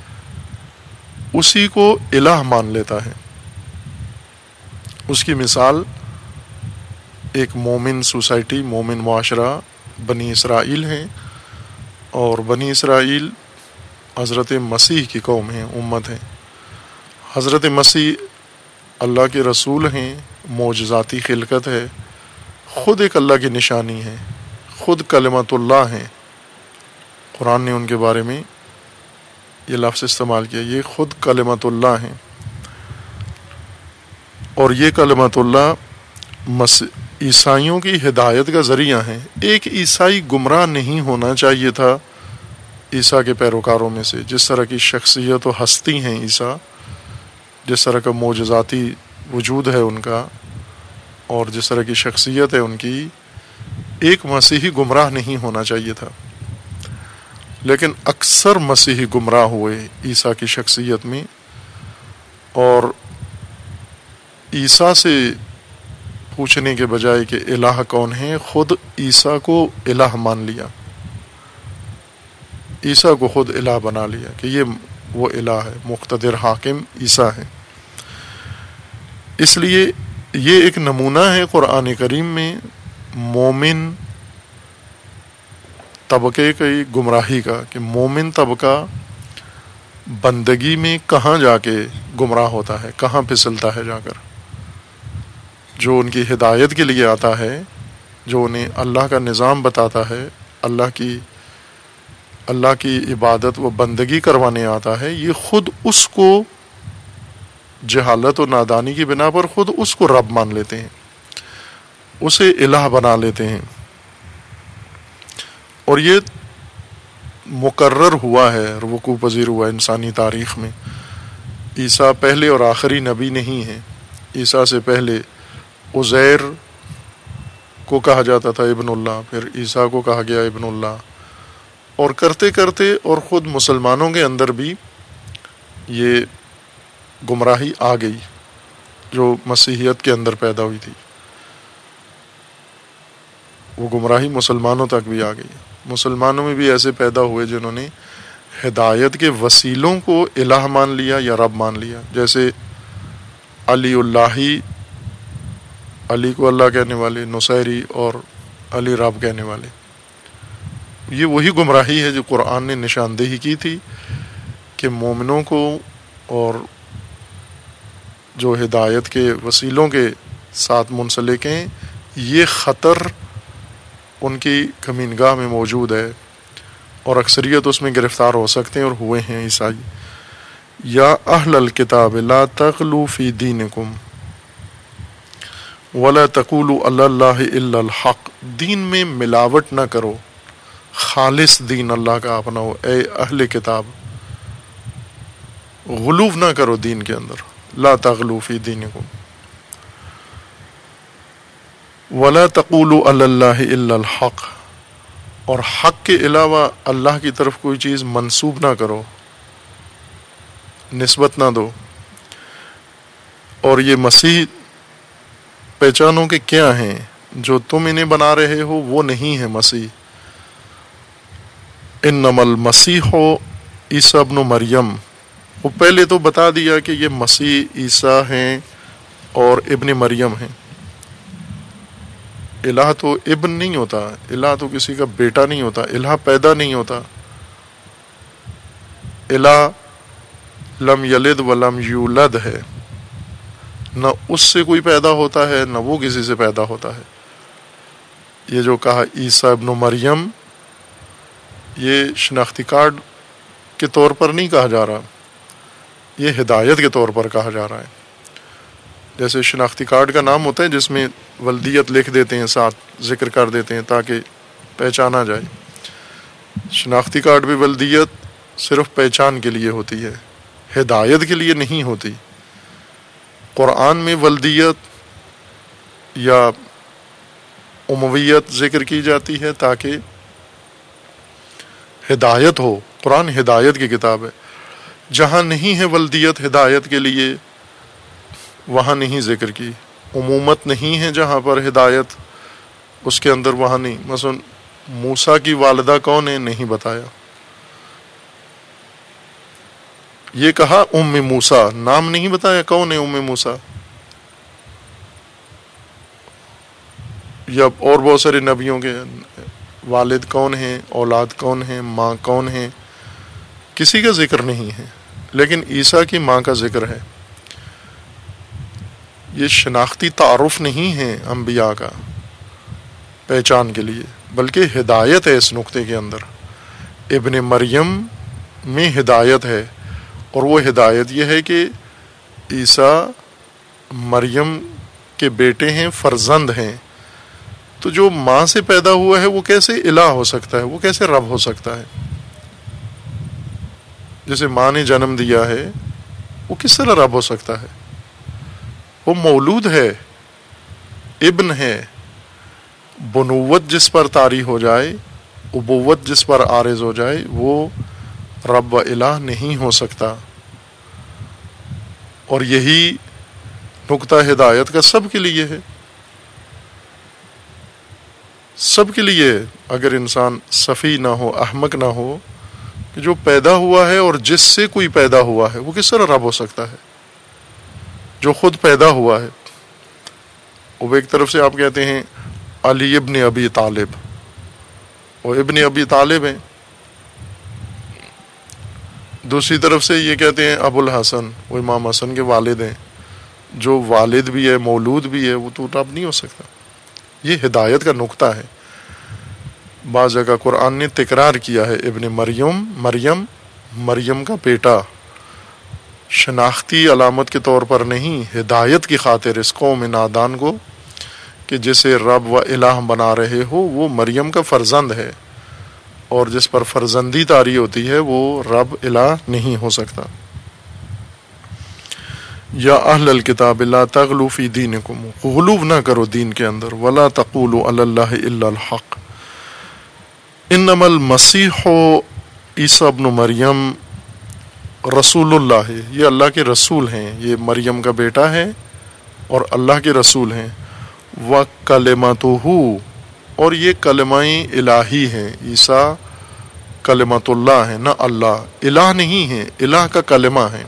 اسی کو الہ مان لیتا ہے۔ اس کی مثال ایک مومن سوسائٹی، مومن معاشرہ بنی اسرائیل ہیں، اور بنی اسرائیل حضرت مسیح کی قوم ہیں، امت ہیں۔ حضرت مسیح اللہ کے رسول ہیں، معجزاتی خلقت ہے، خود ایک اللہ کی نشانی ہے، خود کلمت اللہ ہیں۔ قرآن نے ان کے بارے میں یہ لفظ استعمال کیا، یہ خود کلمت اللہ ہیں۔ اور یہ کلمت اللہ عیسائیوں کی ہدایت کا ذریعہ ہیں۔ ایک عیسائی گمراہ نہیں ہونا چاہیے تھا عیسیٰ کے پیروکاروں میں سے، جس طرح کی شخصیت و ہستی ہیں عیسیٰ، جس طرح کا معجزاتی وجود ہے ان کا، اور جس طرح کی شخصیت ہے ان کی، ایک مسیحی گمراہ نہیں ہونا چاہیے تھا۔ لیکن اکثر مسیحی گمراہ ہوئے عیسیٰ کی شخصیت میں، اور عیسیٰ سے پوچھنے کے بجائے کہ الہ کون ہے، خود عیسیٰ کو الہ مان لیا، عیسیٰ کو خود الہ بنا لیا کہ یہ وہ الہ ہے، مقتدر حاکم عیسیٰ ہے۔ اس لیے یہ ایک نمونہ ہے قرآن کریم میں مومن طبقے کی گمراہی کا، کہ مومن طبقہ بندگی میں کہاں جا کے گمراہ ہوتا ہے، کہاں پھسلتا ہے جا کر۔ جو ان کی ہدایت کے لیے آتا ہے، جو انہیں اللہ کا نظام بتاتا ہے، اللہ کی اللہ کی عبادت و بندگی کروانے آتا ہے، یہ خود اس کو جہالت و نادانی کی بنا پر خود اس کو رب مان لیتے ہیں، اسے الہ بنا لیتے ہیں۔ اور یہ مقرر ہوا ہے، وقوع پذیر ہوا انسانی تاریخ میں۔ عیسیٰ پہلے اور آخری نبی نہیں ہے۔ عیسیٰ سے پہلے عزیر کو کہا جاتا تھا ابن اللہ، پھر عیسیٰ کو کہا گیا ابن اللہ، اور کرتے کرتے اور خود مسلمانوں کے اندر بھی یہ گمراہی آ گئی جو مسیحیت کے اندر پیدا ہوئی تھی، وہ گمراہی مسلمانوں تک بھی آ گئی۔ مسلمانوں میں بھی ایسے پیدا ہوئے جنہوں نے ہدایت کے وسیلوں کو الہ مان لیا یا رب مان لیا، جیسے علی اللہی، علی کو اللہ کہنے والے، نصیری اور علی رب کہنے والے۔ یہ وہی گمراہی ہے جو قرآن نے نشاندہی کی تھی کہ مومنوں کو اور جو ہدایت کے وسیلوں کے ساتھ منسلک ہیں، یہ خطر ان کی کمینگاہ میں موجود ہے، اور اکثریت اس میں گرفتار ہو سکتے ہیں اور ہوئے ہیں عیسائی۔ یا اہل الکتاب لا تغلوا فی دینکم ولا تقولوا علی اللہ الا الحق، دین میں ملاوٹ نہ کرو، خالص دین اللہ کا اپناؤ۔ اے اہل کتاب، غلو نہ کرو دین کے اندر، لا تغلوا فی دینکم ولا تقولوا علی اللہ الا الحق، اور حق کے علاوہ اللہ کی طرف کوئی چیز منسوب نہ کرو، نسبت نہ دو۔ اور یہ مسیح پہچانو کہ کیا ہیں، جو تم انہیں بنا رہے ہو وہ نہیں ہے مسیح۔ انما المسیح عیسیٰ ابن مریم، وہ پہلے تو بتا دیا کہ یہ مسیح عیسیٰ ہیں اور ابن مریم ہیں۔ الہ تو ابن نہیں ہوتا، الہ تو کسی کا بیٹا نہیں ہوتا، الہ پیدا نہیں ہوتا۔ الہ لم یلد ولم یولد ہے، نہ اس سے کوئی پیدا ہوتا ہے نہ وہ کسی سے پیدا ہوتا ہے۔ یہ جو کہا عیسیٰ ابن مریم، یہ شناختی کارڈ کے طور پر نہیں کہا جا رہا، یہ ہدایت کے طور پر کہا جا رہا ہے۔ جیسے شناختی کارڈ کا نام ہوتا ہے جس میں ولدیت لکھ دیتے ہیں، ساتھ ذکر کر دیتے ہیں تاکہ پہچانا جائے۔ شناختی کارڈ بھی ولدیت صرف پہچان کے لیے ہوتی ہے، ہدایت کے لیے نہیں ہوتی۔ قرآن میں ولدیت یا امویت ذکر کی جاتی ہے تاکہ ہدایت ہو۔ قرآن ہدایت کی کتاب ہے۔ جہاں نہیں ہے ولدیت ہدایت کے لیے، وہاں نہیں ذکر کی۔ عمومت نہیں ہے جہاں پر ہدایت اس کے اندر، وہاں نہیں۔ مثلا موسیٰ کی والدہ کون ہے، نہیں بتایا۔ یہ کہا ام موسیٰ، نام نہیں بتایا کون ہے ام موسیٰ۔ یا اور بہت سارے نبیوں کے والد کون ہیں، اولاد کون ہیں، ماں کون ہیں، کسی کا ذکر نہیں ہے، لیکن عیسیٰ کی ماں کا ذکر ہے۔ یہ شناختی تعارف نہیں ہے انبیاء کا پہچان کے لیے، بلکہ ہدایت ہے اس نقطے کے اندر۔ ابن مریم میں ہدایت ہے، اور وہ ہدایت یہ ہے کہ عیسیٰ مریم کے بیٹے ہیں، فرزند ہیں، تو جو ماں سے پیدا ہوا ہے وہ کیسے الہ ہو سکتا ہے، وہ کیسے رب ہو سکتا ہے؟ جسے ماں نے جنم دیا ہے وہ کس طرح رب ہو سکتا ہے؟ وہ مولود ہے، ابن ہے۔ بنوت جس پر طاری ہو جائے، ابوت جس پر عارض ہو جائے، وہ رب و الہ نہیں ہو سکتا۔ اور یہی نقطہ ہدایت کا سب کے لیے ہے، سب کے لیے۔ اگر انسان سفی نہ ہو، احمق نہ ہو، کہ جو پیدا ہوا ہے اور جس سے کوئی پیدا ہوا ہے وہ کس طرح رب ہو سکتا ہے؟ جو خود پیدا ہوا ہے۔ وہ ایک طرف سے آپ کہتے ہیں علی ابن ابی طالب، وہ ابن ابی طالب ہیں، دوسری طرف سے یہ کہتے ہیں ابو الحسن، وہ امام حسن کے والد ہیں۔ جو والد بھی ہے، مولود بھی ہے، وہ تو رب نہیں ہو سکتا۔ یہ ہدایت کا نقطہ ہے۔ بعض جگہ قرآن نے تکرار کیا ہے ابن مریم، مریم مریم کا بیٹا، شناختی علامت کے طور پر نہیں، ہدایت کی خاطر اس قوم نادان کو کہ جسے رب و الہ بنا رہے ہو وہ مریم کا فرزند ہے، اور جس پر فرزندی طاری ہوتی ہے وہ رب الہ نہیں ہو سکتا۔ یا اہل الکتاب لا تغلوا فی دینکم، غلو نہ کرو دین کے اندر، ولا تقولوا علی اللہ الا الحق، انما المسیح عیسیٰ ابن مریم رسول اللہ، یہ اللہ کے رسول ہیں، یہ مریم کا بیٹا ہے اور اللہ کے رسول ہیں۔ وَكَلِمَتُهُ، اور یہ کلمہ الہی ہیں، عیسیٰ کلمت اللہ ہے، نہ اللہ، الہ نہیں ہے، الہ کا کلمہ ہے۔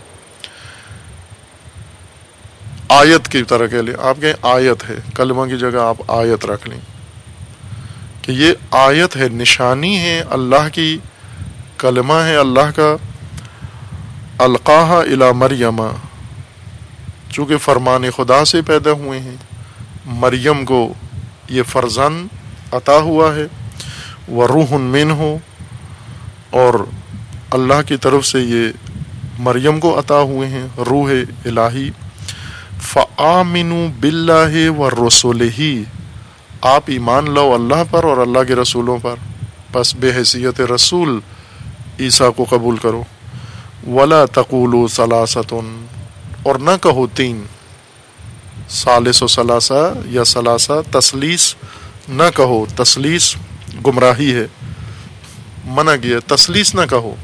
آیت کی طرح کہہ لیں، آپ کہیں آیت ہے، کلمہ کی جگہ آپ آیت رکھ لیں کہ یہ آیت ہے، نشانی ہے اللہ کی، کلمہ ہے اللہ کا۔ القاہا الی مریم، چونکہ فرمان خدا سے پیدا ہوئے ہیں، مریم کو یہ فرزند عطا ہوا ہے، وروح منہ، اور اللہ کی طرف سے یہ مریم کو عطا ہوئے ہیں روح الہی۔ فآمنوا باللہ ورسولہ، آپ ایمان لاؤ اللہ پر اور اللہ کے رسولوں پر، پس بے حیثیت رسول عیسیٰ کو قبول کرو۔ ولا تقولوا ثلاثۃ، اور نہ کہو تین، ثالث و ثلاثہ یا ثلاثہ، تثلیث نہ کہو، تثلیث گمراہی ہے، منع کیا، تثلیث نہ کہو۔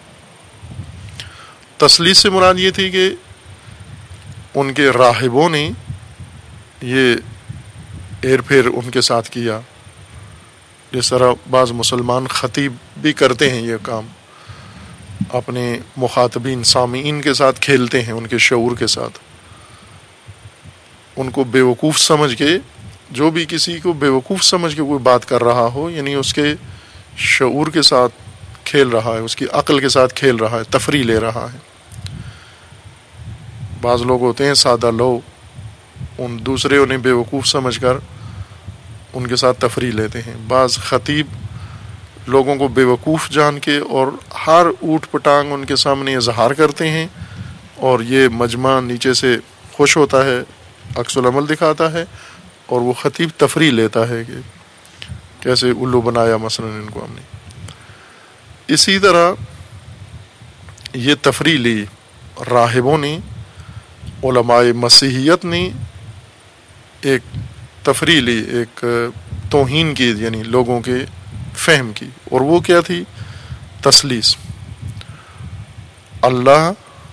تثلیث سے مراد یہ تھی کہ ان کے راہبوں نے یہ ہیر پھیر ان کے ساتھ کیا، جس طرح بعض مسلمان خطیب بھی کرتے ہیں، یہ کام اپنے مخاطبین سامعین کے ساتھ کھیلتے ہیں، ان کے شعور کے ساتھ، ان کو بیوقوف سمجھ کے، جو بھی کسی کو بیوقوف سمجھ کے کوئی بات کر رہا ہو، یعنی اس کے شعور کے ساتھ کھیل رہا ہے، اس کی عقل کے ساتھ کھیل رہا ہے، تفریح لے رہا ہے۔ بعض لوگ ہوتے ہیں سادہ لو، ان دوسرے انہیں بیوقوف سمجھ کر ان کے ساتھ تفریح لیتے ہیں۔ بعض خطیب لوگوں کو بیوقوف جان کے اور ہر اوٹ پٹانگ ان کے سامنے اظہار کرتے ہیں، اور یہ مجمع نیچے سے خوش ہوتا ہے، عکس العمل دکھاتا ہے، اور وہ خطیب تفریح لیتا ہے کہ کیسے الو بنایا مثلا ان کو ہم نے۔ اسی طرح یہ تفریح لی راہبوں نے، علماء مسیحیت نے ایک تفریح لی، ایک توہین کی، یعنی لوگوں کے فہم کی، اور وہ کیا تھی؟ تثلیث، اللہ،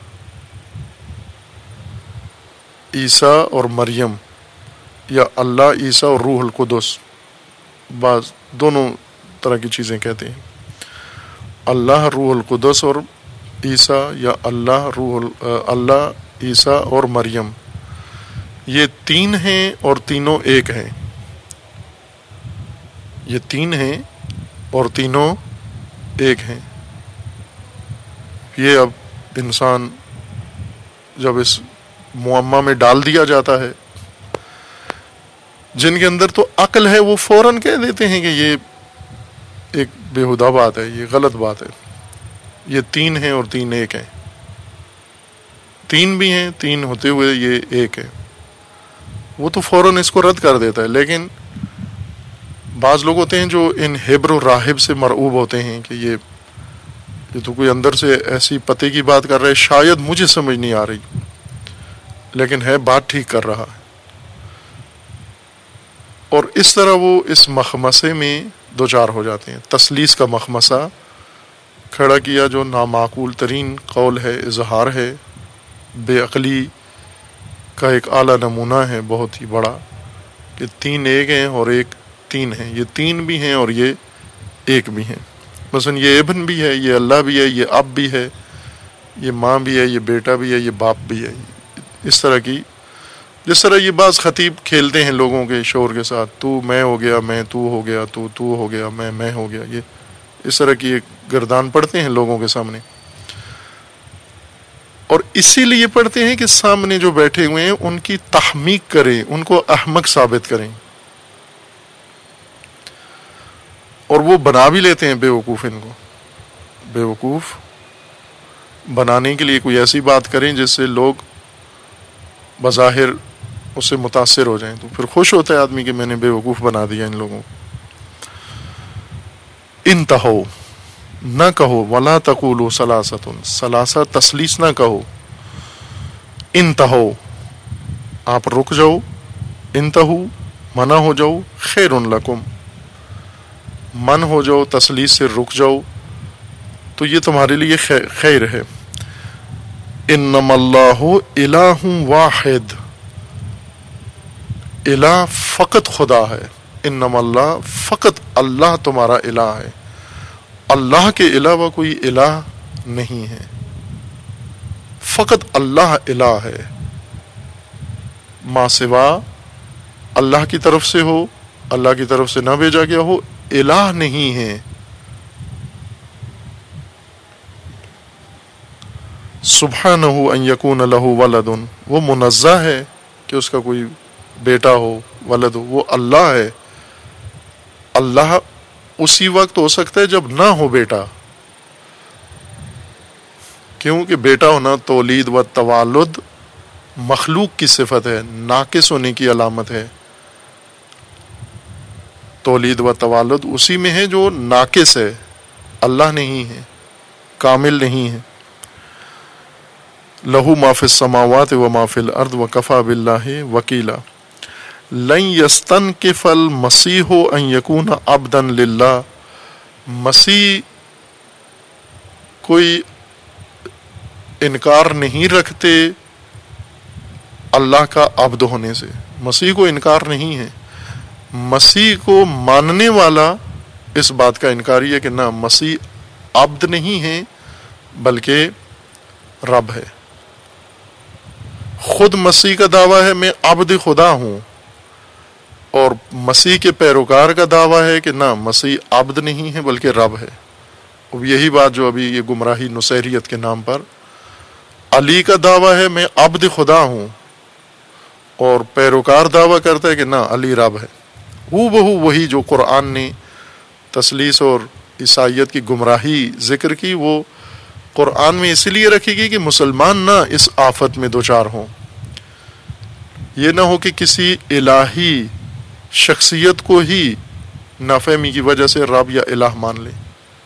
عیسیٰ اور مریم، یا اللہ، عیسیٰ اور روح القدس، بعض دونوں طرح کی چیزیں کہتے ہیں، اللہ، روح القدس اور عیسیٰ، یا اللہ، روح اللہ، عیسیٰ اور مریم، یہ تین ہیں اور تینوں ایک ہیں، یہ تین ہیں اور تینوں ایک ہیں۔ یہ اب انسان جب اس معمہ میں ڈال دیا جاتا ہے، جن کے اندر تو عقل ہے وہ فوراً کہہ دیتے ہیں کہ یہ ایک بےہودہ بات ہے، یہ غلط بات ہے، یہ تین ہیں اور تین ایک ہیں، تین بھی ہیں، تین ہوتے ہوئے یہ ایک ہے، وہ تو فوراً اس کو رد کر دیتا ہے۔ لیکن بعض لوگ ہوتے ہیں جو ان ہبر و راہب سے مرعوب ہوتے ہیں کہ یہ یہ تو کوئی اندر سے ایسی پتے کی بات کر رہے، شاید مجھے سمجھ نہیں آ رہی لیکن ہے بات ٹھیک کر رہا ہے، اور اس طرح وہ اس مخمسے میں دوچار ہو جاتے ہیں۔ تسلیس کا مخمسہ کھڑا کیا جو نامعقول ترین قول ہے، اظہار ہے، بے عقلی کا ایک اعلیٰ نمونہ ہے بہت ہی بڑا، کہ تین ایک ہیں اور ایک تین ہیں، یہ تین بھی ہیں اور یہ ایک بھی ہیں۔ مثلا یہ ابن بھی ہے، یہ اللہ بھی ہے، یہ اب بھی ہے، یہ ماں بھی ہے، یہ بیٹا بھی ہے، یہ باپ بھی ہے۔ اس طرح کی، جس طرح یہ بعض خطیب کھیلتے ہیں لوگوں کے شور کے ساتھ، تو میں ہو گیا، میں تو ہو گیا، تو تو ہو گیا، میں میں ہو گیا، یہ اس طرح کی ایک گردان پڑھتے ہیں لوگوں کے سامنے، اور اسی لیے پڑھتے ہیں کہ سامنے جو بیٹھے ہوئے ہیں ان کی تحمیق کریں، ان کو احمق ثابت کریں، اور وہ بنا بھی لیتے ہیں بیوقوف، ان کو بیوقوف بنانے کے لیے کوئی ایسی بات کریں جس سے لوگ بظاہر اس سے متاثر ہو جائیں، تو پھر خوش ہوتا ہے آدمی کہ میں نے بیوقوف بنا دیا ان لوگوں کو۔ انتہو، نہ کہو، ولا تقولوا ثلاثۃ، ثلاثہ تثلیث نہ کہو، انتہو آپ رک جاؤ، انتہو منع ہو جاؤ، خیر لکم من ہو جاؤ، تثلیث سے رک جاؤ تو یہ تمہارے لیے خیر ہے۔ انما اللہ الہ واحد، الہ فقط خدا ہے، انما اللہ فقط اللہ تمہارا الہ ہے، اللہ کے علاوہ کوئی الہ نہیں ہے، فقط اللہ الہ ہے، ما سوا اللہ کی طرف سے ہو، اللہ کی طرف سے نہ بھیجا گیا ہو، الہ نہیں ہے۔ سبحانہ ان یکون لہ ولد، وہ منزہ ہے کہ اس کا کوئی بیٹا ہو، ولد ہو، وہ اللہ ہے۔ اللہ اسی وقت ہو سکتا ہے جب نہ ہو بیٹا، کیونکہ بیٹا ہونا تولید و توالد مخلوق کی صفت ہے، ناقص ہونے کی علامت ہے۔ تولید و توالد اسی میں ہے جو ناقص ہے، اللہ نہیں ہے، کامل نہیں ہے۔ لہو ما فی السماوات و ما فی الارض وکفی باللہ وکیلا لن یستنکف المسیح ان یکون عبدا للہ، مسیح کوئی انکار نہیں رکھتے اللہ کا عبد ہونے سے، مسیح کو انکار نہیں ہے، مسیح کو ماننے والا اس بات کا انکاری ہے کہ نہ، مسیح عبد نہیں ہے بلکہ رب ہے۔ خود مسیح کا دعویٰ ہے میں عبد خدا ہوں، اور مسیح کے پیروکار کا دعویٰ ہے کہ نہ، مسیح عبد نہیں ہے بلکہ رب ہے۔ اب یہی بات جو ابھی یہ گمراہی نصیریت کے نام پر، علی کا دعویٰ ہے میں عبد خدا ہوں، اور پیروکار دعویٰ کرتا ہے کہ نہ، علی رب ہے۔ ہو بہو وہی جو قرآن نے تثلیث اور عیسائیت کی گمراہی ذکر کی، وہ قرآن میں اس لیے رکھی گئی کہ مسلمان نہ اس آفت میں دوچار ہوں، یہ نہ ہو کہ کسی الہی شخصیت کو ہی نافہمی کی وجہ سے رب یا الہ مان لے۔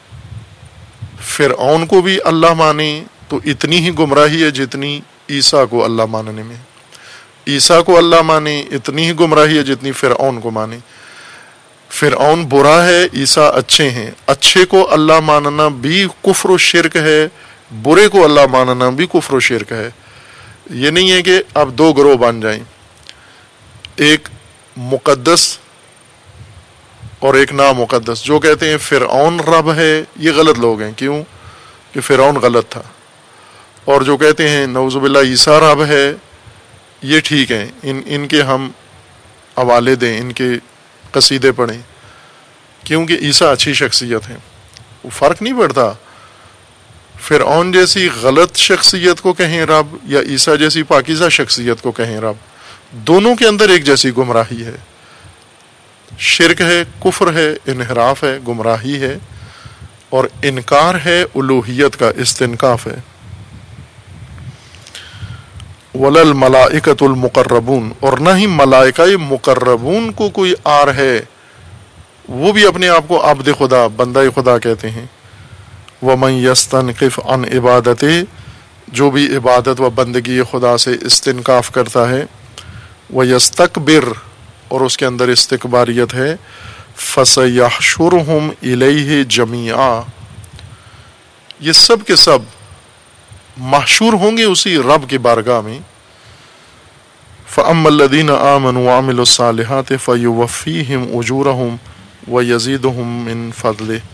فرعون کو بھی اللہ مانے تو اتنی ہی گمراہی ہے جتنی عیسیٰ کو اللہ ماننے میں، عیسیٰ کو اللہ مانے اتنی ہی گمراہی ہے جتنی فرعون کو مانے۔ فرعون برا ہے، عیسیٰ اچھے ہیں، اچھے کو اللہ ماننا بھی کفر و شرک ہے، برے کو اللہ ماننا بھی کفر و شرک ہے۔ یہ نہیں ہے کہ اب دو گروہ بن جائیں، ایک مقدس اور ایک نامقدس۔ جو کہتے ہیں فرعون رب ہے یہ غلط لوگ ہیں، کیوں کہ فرعون غلط تھا، اور جو کہتے ہیں نعوذ باللہ عیسیٰ رب ہے یہ ٹھیک ہیں، ان ان کے ہم حوالے دیں، ان کے قصیدے پڑھیں، کیونکہ عیسیٰ اچھی شخصیت ہیں۔ وہ فرق نہیں پڑتا، فرعون جیسی غلط شخصیت کو کہیں رب یا عیسیٰ جیسی پاکیزہ شخصیت کو کہیں رب، دونوں کے اندر ایک جیسی گمراہی ہے، شرک ہے، کفر ہے، انحراف ہے، گمراہی ہے، اور انکار ہے الوہیت کا، استنکاف ہے۔ وَلَا الْمَلَائِكَةُ الْمُقَرَّبُونَ، اور نہ ہی ملائکہ مقربون کو کوئی آر ہے، وہ بھی اپنے آپ کو عبد خدا، بندہ خدا کہتے ہیں۔ وَمَن يَسْتَنْقِفْ عَنْ عِبَادَتِهِ، جو بھی عبادت و بندگی خدا سے استنکاف کرتا ہے، وَيَسْتَكْبِرْ، اور اس کے اندر استکباریت ہے، فَسَيَحْشُرُهُمْ إِلَيْهِ جَمِيعًا، یہ سب کے سب محشور ہوں گے اسی رب کی بارگاہ میں۔ فَأَمَّا الَّذِينَ آمَنُوا وَعَمِلُوا الصَّالِحَاتِ فَيُوَفِّيهِمْ أُجُورَهُمْ وَيَزِيدُهُمْ مِنْ فَضْلِهِ۔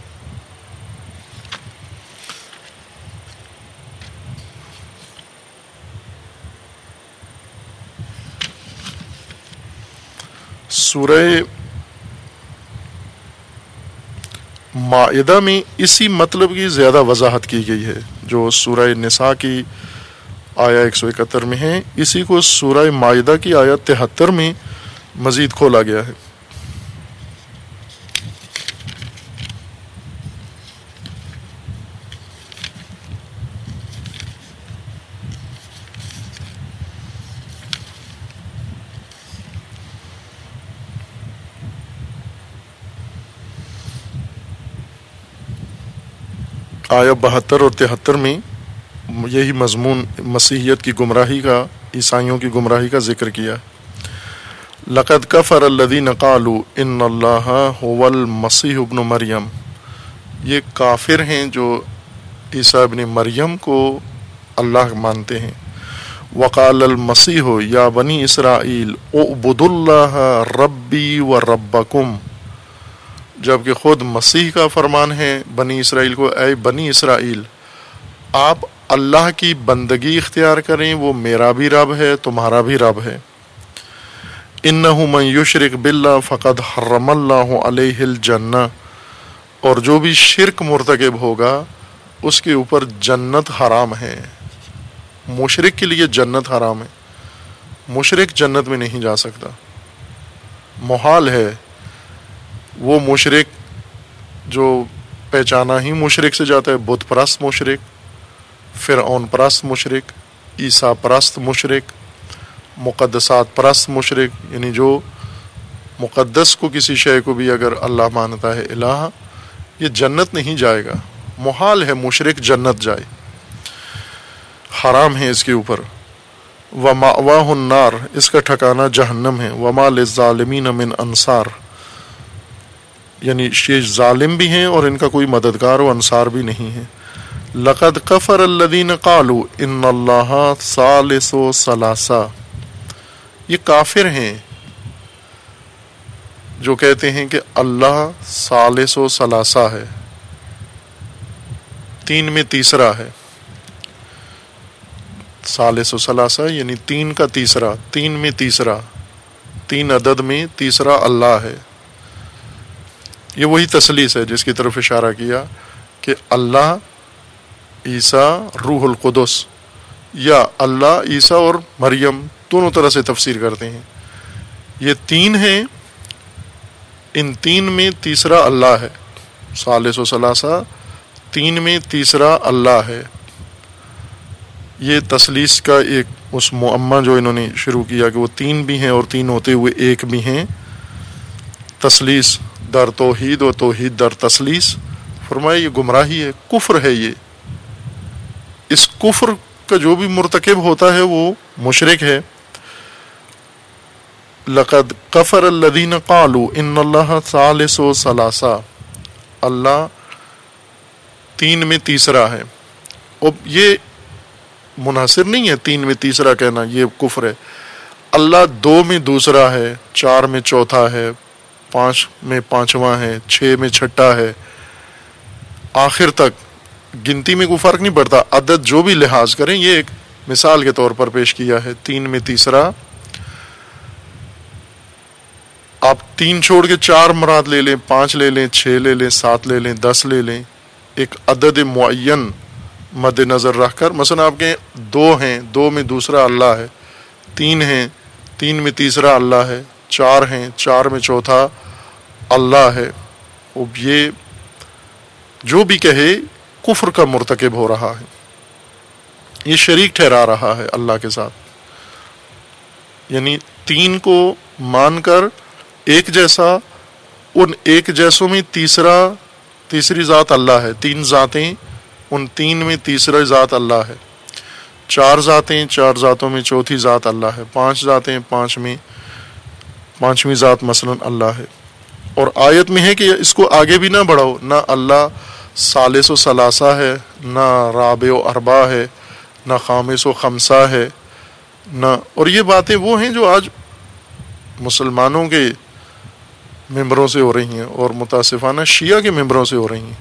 سورہ مائدہ میں اسی مطلب کی زیادہ وضاحت کی گئی ہے، جو سورہ نساء کی آیا ایک سو اکہتر میں ہے، اسی کو سورہ مائدہ کی آیا تہتر میں مزید کھولا گیا ہے۔ آیا بہتر اور تہتر میں یہی مضمون مسیحیت کی گمراہی کا، عیسائیوں کی گمراہی کا ذکر کیا۔ لقد کفر الذین قالوا ان اللہ هو المسیح ابن مریم، یہ کافر ہیں جو عیسیٰ ابن مریم کو اللہ مانتے ہیں۔ وقال المسیح یا بنی اسرائیل اعبدوا اللہ ربی و ربکم، جبکہ خود مسیح کا فرمان ہے بنی اسرائیل کو، اے بنی اسرائیل آپ اللہ کی بندگی اختیار کریں، وہ میرا بھی رب ہے، تمہارا بھی رب ہے۔ انہ من یشرک باللہ فقد حرم اللہ علیہ الجنہ، اور جو بھی شرک مرتکب ہوگا اس کے اوپر جنت حرام ہے۔ مشرک کے لیے جنت حرام ہے، مشرک جنت میں نہیں جا سکتا، محال ہے۔ وہ مشرک جو پہچانا ہی مشرک سے جاتا ہے، بت پرست مشرک، فرعون پرست مشرک، عیسیٰ پرست مشرک، مقدسات پرست مشرک، یعنی جو مقدس کو کسی شے کو بھی اگر اللہ مانتا ہے الہ، یہ جنت نہیں جائے گا، محال ہے مشرک جنت جائے، حرام ہے اس کے اوپر۔ وَمَأْوَاهُ النَّارُ، اس کا ٹھکانہ جہنم ہے۔ وَمَا لِلظَّالِمِينَ مِنْ أَنصَارٍ، یعنی یہ ظالم بھی ہیں اور ان کا کوئی مددگار و انصار بھی نہیں ہے۔ لقد کفر الذین قالوا ان اللہ ثالث ثلاثہ، یہ کافر ہیں جو کہتے ہیں کہ اللہ ثالث و ثلاثہ ہے، تین میں تیسرا ہے۔ ثالث و ثلاثہ یعنی تین کا تیسرا، تین میں تیسرا، تین عدد میں تیسرا اللہ ہے۔ یہ وہی تثلیث ہے جس کی طرف اشارہ کیا کہ اللہ، عیسیٰ، روح القدس، یا اللہ، عیسیٰ اور مریم، دونوں طرح سے تفسیر کرتے ہیں۔ یہ تین ہیں، ان تین میں تیسرا اللہ ہے، ثالث و ثلاثہ، تین میں تیسرا اللہ ہے۔ یہ تثلیث کا ایک اس معمہ جو انہوں نے شروع کیا کہ وہ تین بھی ہیں اور تین ہوتے ہوئے ایک بھی ہیں، تثلیث در توحید و توحید در تثلیث، فرمایا یہ گمراہی ہے، کفر ہے۔ یہ اس کفر کا جو بھی مرتکب ہوتا ہے وہ مشرک ہے۔ لقد کفر الذین قالوا ان اللہ ثالث و ثلاثہ، اللہ تین میں تیسرا ہے۔ اب یہ منحصر نہیں ہے تین میں تیسرا کہنا، یہ کفر ہے۔ اللہ دو میں دوسرا ہے، چار میں چوتھا ہے، پانچ میں پانچواں ہے، چھ میں چھٹا ہے، آخر تک گنتی میں کوئی فرق نہیں پڑتا، عدد جو بھی لحاظ کریں، یہ ایک مثال کے طور پر پیش کیا ہے۔ تین میں تیسرا، آپ تین چھوڑ کے چار مراد لے لیں، پانچ لے لیں، چھ لے لیں، سات لے لیں، دس لے لیں، ایک عدد معین مد نظر رکھ کر، مثلا آپ کے دو ہیں، دو میں دوسرا اللہ ہے، تین ہیں، تین میں تیسرا اللہ ہے، چار ہیں، چار میں چوتھا اللہ ہے، اب یہ جو بھی کہے کفر کا مرتکب ہو رہا ہے، یہ شریک ٹھہرا رہا ہے اللہ کے ساتھ. یعنی تین کو مان کر ایک جیسا، ان ایک جیسوں میں تیسرا تیسری ذات اللہ ہے، تین ذاتیں، ان تین میں تیسری ذات اللہ ہے، چار ذاتیں، چار ذاتوں میں چوتھی ذات اللہ ہے، پانچ ذاتیں، پانچ میں پانچویں ذات مثلا اللہ ہے. اور آیت میں ہے کہ اس کو آگے بھی نہ بڑھاؤ، نہ اللہ ثالث و ثلاثہ ہے، نہ رابع و اربع ہے، نہ خامس و خمسہ ہے، نہ. اور یہ باتیں وہ ہیں جو آج مسلمانوں کے ممبروں سے ہو رہی ہیں اور متاسفانہ شیعہ کے ممبروں سے ہو رہی ہیں.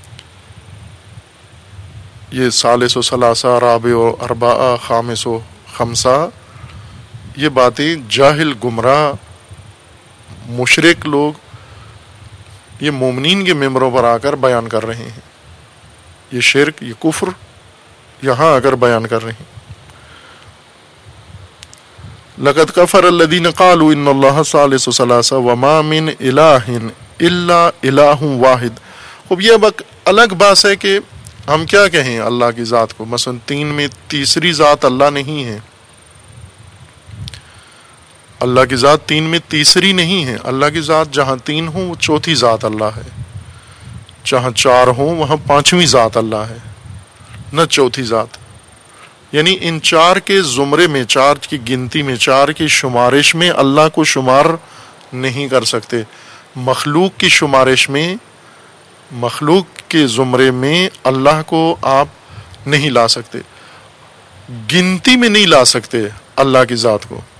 یہ ثالث و ثلاثہ، رابع و اربع، خامس و خمسہ، یہ باتیں جاہل گمراہ مشرک لوگ یہ مومنین کے ممبروں پر آ کر بیان کر رہے ہیں. یہ شرک، یہ کفر یہاں آ کر بیان کر رہے ہیں. لقد کفر الذین قالوا ان اللہ ثالث ثلاثہ وما من الہ الا الہ واحد. اب یہ اب الگ بات ہے کہ ہم کیا کہیں اللہ کی ذات کو، مثلا تین میں تیسری ذات اللہ نہیں ہے، اللہ کی ذات تین میں تیسری نہیں ہے. اللہ کی ذات جہاں تین ہوں وہ چوتھی ذات اللہ ہے، جہاں چار ہوں وہاں پانچویں ذات اللہ ہے، نہ چوتھی ذات. یعنی ان چار کے زمرے میں، چار کی گنتی میں، چار کی شمارش میں اللہ کو شمار نہیں کر سکتے. مخلوق کی شمارش میں، مخلوق کے زمرے میں اللہ کو آپ نہیں لا سکتے، گنتی میں نہیں لا سکتے اللہ کی ذات کو.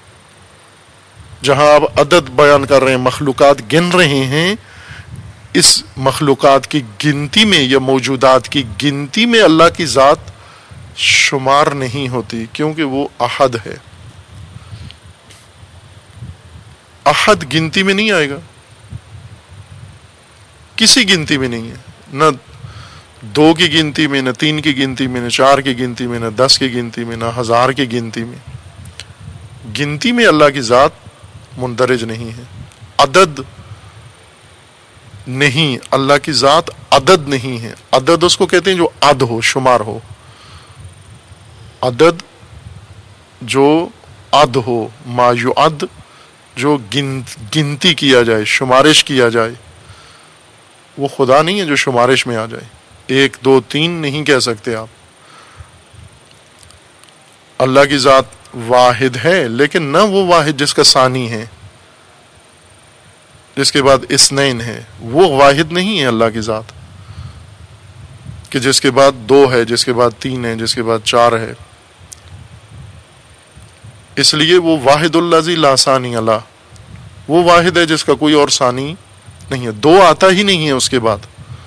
جہاں آپ عدد بیان کر رہے ہیں، مخلوقات گن رہے ہیں، اس مخلوقات کی گنتی میں یا موجودات کی گنتی میں اللہ کی ذات شمار نہیں ہوتی، کیونکہ وہ احد ہے. احد گنتی میں نہیں آئے گا، کسی گنتی میں نہیں ہے، نہ دو کی گنتی میں، نہ تین کی گنتی میں، نہ چار کی گنتی میں، نہ دس کی گنتی میں، نہ ہزار کی گنتی میں. گنتی میں اللہ کی ذات مندرج نہیں ہے. عدد نہیں، اللہ کی ذات عدد نہیں ہے. عدد اس کو کہتے ہیں جو عد ہو، شمار ہو. عدد جو عد ہو، ما یعد، جو گنتی کیا جائے، شمارش کیا جائے، وہ خدا نہیں ہے جو شمارش میں آ جائے. ایک دو تین نہیں کہہ سکتے آپ. اللہ کی ذات واحد ہے، لیکن نہ وہ واحد جس کا ثانی ہے، جس کے بعد اثنین ہے، وہ واحد نہیں ہے اللہ کی ذات، کہ جس کے بعد دو ہے، جس کے بعد تین ہے، جس کے بعد چار ہے. اس لیے وہ واحد الذی لا ثانی اللہ، وہ واحد ہے جس کا کوئی اور ثانی نہیں ہے، دو آتا ہی نہیں ہے اس کے بعد.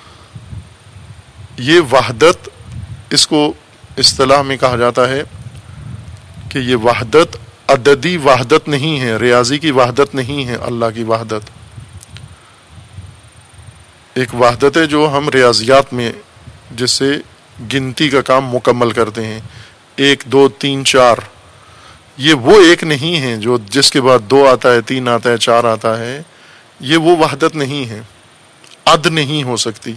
یہ وحدت، اس کو اصطلاح میں کہا جاتا ہے کہ یہ وحدت عددی وحدت نہیں ہے، ریاضی کی وحدت نہیں ہے. اللہ کی وحدت ایک وحدت ہے جو ہم ریاضیات میں جس سے گنتی کا کام مکمل کرتے ہیں، ایک دو تین چار. یہ وہ ایک نہیں ہے جو جس کے بعد دو آتا ہے، تین آتا ہے، چار آتا ہے. یہ وہ وحدت نہیں ہے، عد نہیں ہو سکتی.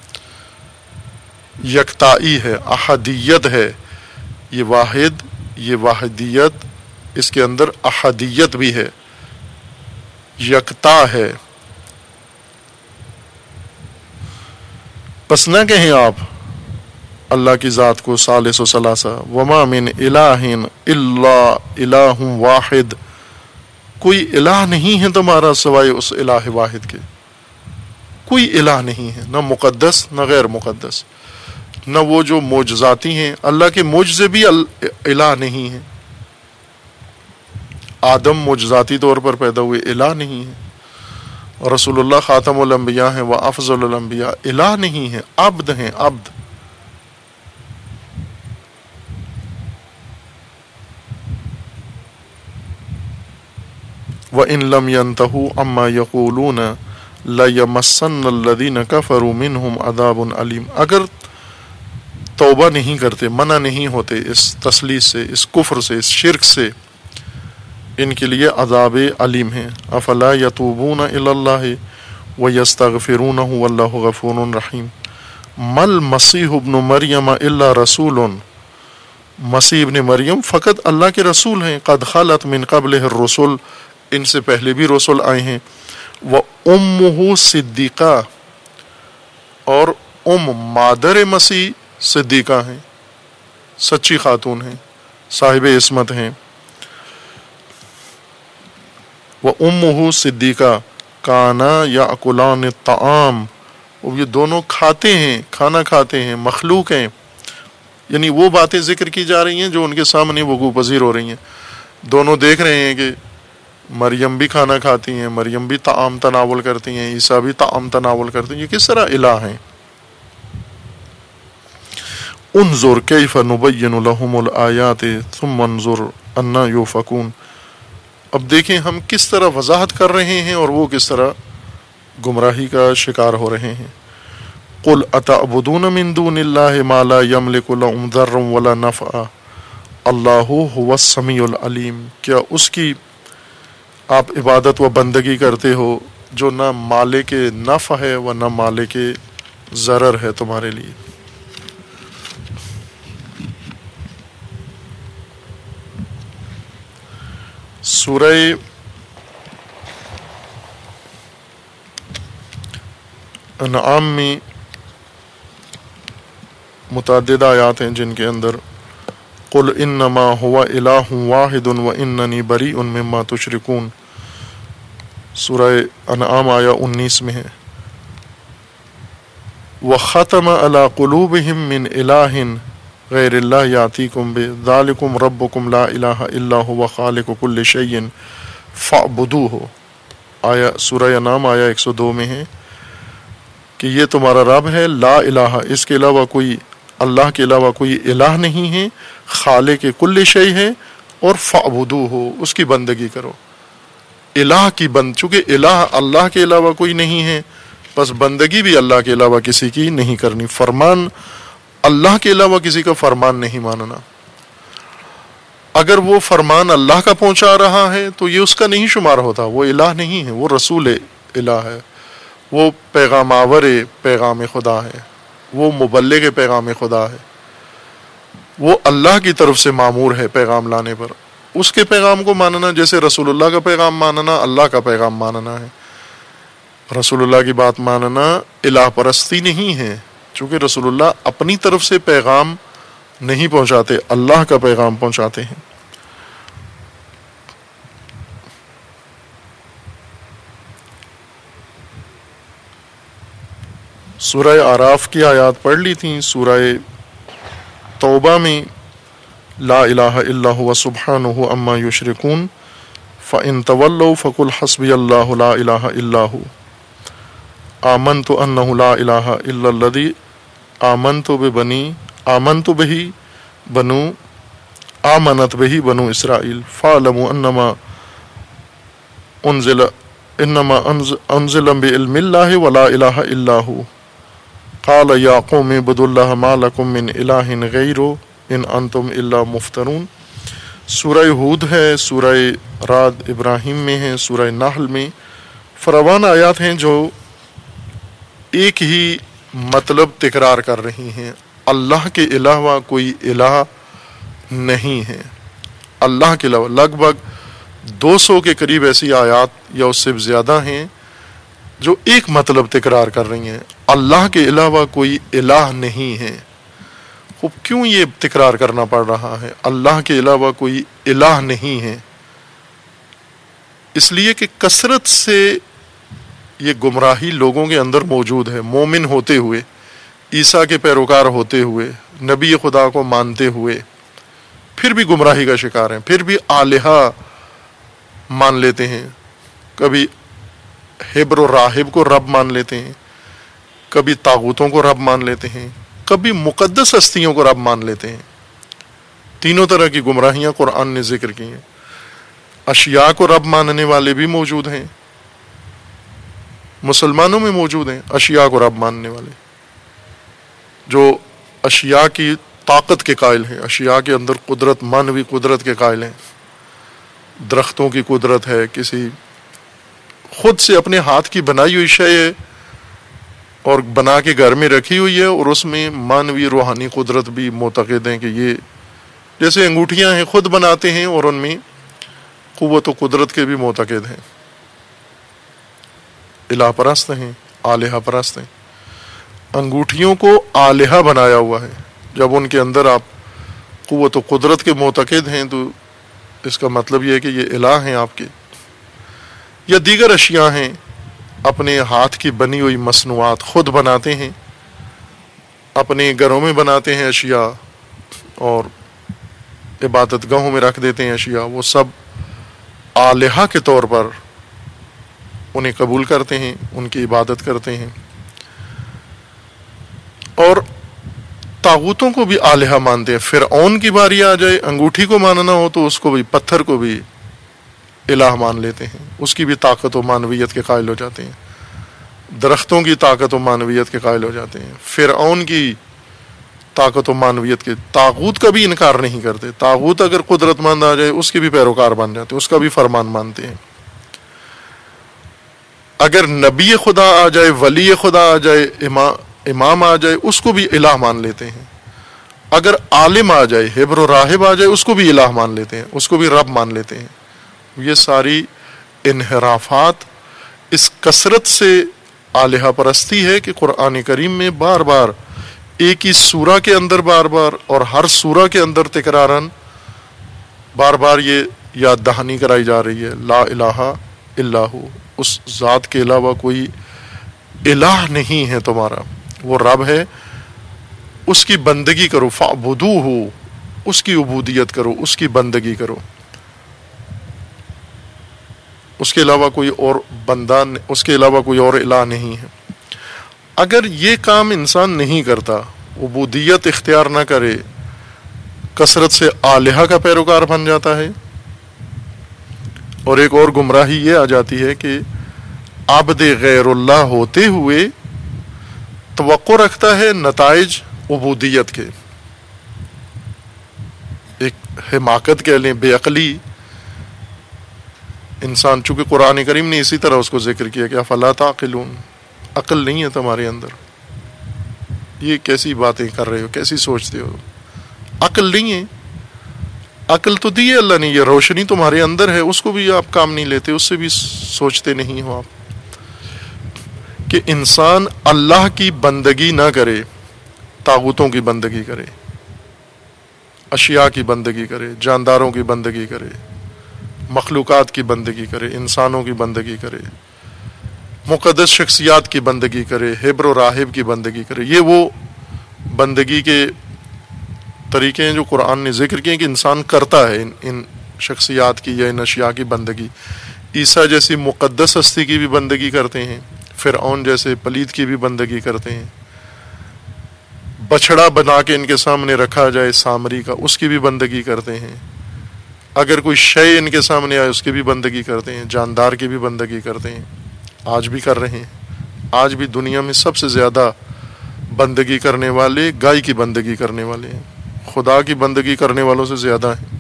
یکتائی ہے، احدیت ہے. یہ واحد، یہ واحدیت، اس کے اندر احدیت بھی ہے، یکتا ہے. پس نہ کہیں آپ اللہ کی ذات کو ثالث و ثلاثہ. وما من الہ الا الہ واحد، کوئی الہ نہیں ہے تمہارا سوائے اس الہ واحد کے. کوئی الہ نہیں ہے، نہ مقدس نہ غیر مقدس، نہ وہ جو معجزاتی ہیں. اللہ کے معجزے بھی الہ نہیں ہیں. آدم معجزاتی طور پر پیدا ہوئے، الہ نہیں ہے. رسول اللہ خاتم الانبیاء ہیں و افضل الانبیاء، الہ نہیں ہے، عبد ہیں، عبد. وَإِن لَمْ يَنْتَهُوا عَمَّا يَقُولُونَ لَيَمَسَّنَّ الَّذِينَ كَفَرُوا مِنْهُمْ عَذَابٌ أَلِيمٌ. اگر توبہ نہیں کرتے، منع نہیں ہوتے اس تسلیث سے، اس کفر سے، اس شرک سے، ان کے لیے عذاب علیم ہے۔ افلا یتوبون الی اللہ ویستغفرونہ واللہ غفور رحیم۔ مل مسیح ابن مریم الا رسول، مسیح ابن مریم فقط اللہ کے رسول ہیں، قد خلت من قبلہ الرسل، ان سے پہلے بھی رسول آئے ہیں، وامہ صدیقہ، اور ام مادر مسیح صدیقہ ہیں، سچی خاتون ہیں، صاحب عصمت ہیں۔ وامہ صدیقہ کانا یاکلان الطعام، اور یہ دونوں کھاتے ہیں، کھانا کھاتے ہیں، مخلوق ہیں، یعنی وہ باتیں ذکر کی جا رہی ہیں جو ان کے سامنے وقوع پذیر ہو رہی ہیں۔ دونوں دیکھ رہے ہیں کہ مریم بھی کھانا کھاتی ہیں، مریم بھی طعام تناول کرتی ہیں، عیسیٰ بھی طعام تناول کرتے ہیں، یہ کس طرح الہ ہیں؟ انظر کیف نبین لہم الآیات ثم انظر انا یوفکون، اب دیکھیں ہم کس طرح وضاحت کر رہے ہیں اور وہ کس طرح گمراہی کا شکار ہو رہے ہیں۔ قل اتعبدون من دون اللہ ما لا یملک لکم ضرا ولا نفعا اللہ هو السمیع العلیم، کیا اس کی آپ عبادت و بندگی کرتے ہو جو نہ مالک نفع ہے و نہ مالک ضرر ہے تمہارے لیے۔ سورہ انعام میں متعدد آیات ہیں جن کے اندر قل انما هو الہ واحد واننی بریء مما تشرکون، سورہ انعام آیا انیس میں ہے۔ وختم علی قلوبہم من الہ غیر اللہ یاتیکم بہ ذالکم ربکم لا الہ الا هو خالق کل شیء فاعبدوہ، آیا سورہ انعام آیا ایک سو دو میں ہے کہ یہ تمہارا رب ہے، لا الہ، اس کے علاوہ کوئی، اللہ کے علاوہ کوئی الہ نہیں ہے، خالق کل شیء ہے، اور فاعبدوہ، اس کی بندگی کرو۔ الہ کی بند، چونکہ الہ اللہ کے علاوہ کوئی نہیں ہے، بس بندگی بھی اللہ کے علاوہ کسی کی نہیں کرنی، فرمان اللہ کے علاوہ کسی کا فرمان نہیں ماننا۔ اگر وہ فرمان اللہ کا پہنچا رہا ہے تو یہ اس کا نہیں شمار ہوتا، وہ الہ نہیں ہے، وہ رسول الہ ہے، وہ پیغام آور پیغام خدا ہے، وہ مبلغ پیغام خدا ہے، وہ اللہ کی طرف سے مامور ہے پیغام لانے پر۔ اس کے پیغام کو ماننا جیسے رسول اللہ کا پیغام ماننا اللہ کا پیغام ماننا ہے۔ رسول اللہ کی بات ماننا الہ پرستی نہیں ہے، چونکہ رسول اللہ اپنی طرف سے پیغام نہیں پہنچاتے، اللہ کا پیغام پہنچاتے ہیں۔ سورہ اعراف کی آیات پڑھ لی تھیں۔ سورہ توبہ میں لا الہ الا هو سبحانہ عما یشرکون فإن تولوا فقل حسبی اللہ لا الہ الا هو آمنت انہ لا الہ الا الذی آمنت ببنی آمنت بہ بنو آمنت بہ بنو اسرائیل فاعلموا انما انزل انما انزل بعلم اللہ ولا الہ الا هو قال یا قوم اعبدوا اللہ ما لکم من الہ غیرہ ان انتم الا مفترون۔ سورہ ہود ہے، سورہ رعد ابراہیم میں ہے، سورہ نحل میں فراوان آیات ہیں جو ایک ہی مطلب تکرار کر رہی ہیں، اللہ کے علاوہ کوئی الہ نہیں ہے۔ اللہ کے علاوہ لگ بھگ دو سو کے قریب ایسی آیات یا اس سے زیادہ ہیں جو ایک مطلب تکرار کر رہی ہیں، اللہ کے علاوہ کوئی الہ نہیں ہے۔ خوب کیوں یہ تکرار کرنا پڑ رہا ہے اللہ کے علاوہ کوئی الہ نہیں ہے؟ اس لیے کہ کثرت سے یہ گمراہی لوگوں کے اندر موجود ہے، مومن ہوتے ہوئے، عیسیٰ کے پیروکار ہوتے ہوئے، نبی خدا کو مانتے ہوئے، پھر بھی گمراہی کا شکار ہیں، پھر بھی آلہہ مان لیتے ہیں، کبھی ہبر و راہب کو رب مان لیتے ہیں، کبھی طاغوتوں کو رب مان لیتے ہیں، کبھی مقدس ہستیوں کو رب مان لیتے ہیں۔ تینوں طرح کی گمراہیاں قرآن نے ذکر کی ہیں۔ اشیاء کو رب ماننے والے بھی موجود ہیں، مسلمانوں میں موجود ہیں اشیاء کو رب ماننے والے، جو اشیاء کی طاقت کے قائل ہیں، اشیاء کے اندر قدرت، مانوی قدرت کے قائل ہیں. درختوں کی قدرت ہے، کسی خود سے اپنے ہاتھ کی بنائی ہوئی شے ہے اور بنا کے گھر میں رکھی ہوئی ہے، اور اس میں مانوی روحانی قدرت بھی معتقد ہیں کہ یہ جیسے انگوٹھیاں ہیں خود بناتے ہیں اور ان میں قوت و قدرت کے بھی معتقد ہیں. الہ پرست ہیں، آلہہ پرست ہیں. انگوٹھیوں کو آلہہ بنایا ہوا ہے. جب ان کے اندر آپ قوت و قدرت کے معتقد ہیں تو اس کا مطلب یہ ہے کہ یہ الہ ہیں آپ کے. یا دیگر اشیاء ہیں، اپنے ہاتھ کی بنی ہوئی مصنوعات خود بناتے ہیں، اپنے گھروں میں بناتے ہیں اشیاء اور عبادت گاہوں میں رکھ دیتے ہیں اشیاء. وہ سب آلہہ کے طور پر انہیں قبول کرتے ہیں، ان کی عبادت کرتے ہیں. اور طاغوتوں کو بھی آلہہ مانتے ہیں. فرعون کی باری آ جائے، انگوٹھی کو ماننا ہو تو اس کو بھی، پتھر کو بھی الہ مان لیتے ہیں، اس کی بھی طاقت و مانویت کے قائل ہو جاتے ہیں. درختوں کی طاقت و مانویت کے قائل ہو جاتے ہیں. فرعون کی طاقت و مانویت کے، طاغوت کا بھی انکار نہیں کرتے. طاغوت اگر قدرت مند آ جائے اس کے بھی پیروکار بن جاتے، اس کا بھی فرمان مانتے ہیں. اگر نبی خدا آ جائے، ولی خدا آ جائے، امام آ جائے، اس کو بھی الہ مان لیتے ہیں. اگر عالم آ جائے، حبر و راہب آ جائے، اس کو بھی الہ مان لیتے ہیں، اس کو بھی رب مان لیتے ہیں. یہ ساری انحرافات اس کثرت سے آلہہ پرستی ہے کہ قرآن کریم میں بار بار ایک ہی سورہ کے اندر بار بار اور ہر سورہ کے اندر تکرارن بار بار یہ یاد دہانی کرائی جا رہی ہے. لا الہ الا ہو، اس ذات کے علاوہ کوئی الہ نہیں ہے تمہارا، وہ رب ہے، اس کی بندگی کرو. فاعبدوہ، اس کی عبودیت کرو، اس کی بندگی کرو. اس کے علاوہ کوئی اور بندہ، اس کے علاوہ کوئی اور الہ نہیں ہے. اگر یہ کام انسان نہیں کرتا، عبودیت اختیار نہ کرے، کثرت سے آلہہ کا پیروکار بن جاتا ہے. اور ایک اور گمراہی یہ آ جاتی ہے کہ عبد غیر اللہ ہوتے ہوئے توقع رکھتا ہے نتائج عبودیت کے. ایک حماقت کہہ لیں، بے عقلی انسان، چونکہ قرآن کریم نے اسی طرح اس کو ذکر کیا کہ افلا تعقلون، عقل نہیں ہے تمہارے اندر، یہ کیسی باتیں کر رہے ہو، کیسی سوچتے ہو، عقل نہیں ہے. عقل تو دی ہے اللہ نے، یہ روشنی تمہارے اندر ہے، اس کو بھی آپ کام نہیں لیتے، اس سے بھی سوچتے نہیں ہو آپ. کہ انسان اللہ کی بندگی نہ کرے، طاغوتوں کی بندگی کرے، اشیاء کی بندگی کرے، جانداروں کی بندگی کرے، مخلوقات کی بندگی کرے، انسانوں کی بندگی کرے، مقدس شخصیات کی بندگی کرے، حبر و راہب کی بندگی کرے. یہ وہ بندگی کے طریقے ہیں جو قرآن نے ذکر کیے کہ انسان کرتا ہے ان ان شخصیات کی یا ان اشیاء کی بندگی. عیسیٰ جیسی مقدس ہستی کی بھی بندگی کرتے ہیں، فرعون جیسے پلید کی بھی بندگی کرتے ہیں. بچھڑا بنا کے ان کے سامنے رکھا جائے سامری کا، اس کی بھی بندگی کرتے ہیں. اگر کوئی شے ان کے سامنے آئے اس کی بھی بندگی کرتے ہیں. جاندار کی بھی بندگی کرتے ہیں، آج بھی کر رہے ہیں. آج بھی دنیا میں سب سے زیادہ بندگی کرنے والے گائے کی بندگی کرنے والے ہیں، خدا کی بندگی کرنے والوں سے زیادہ ہیں.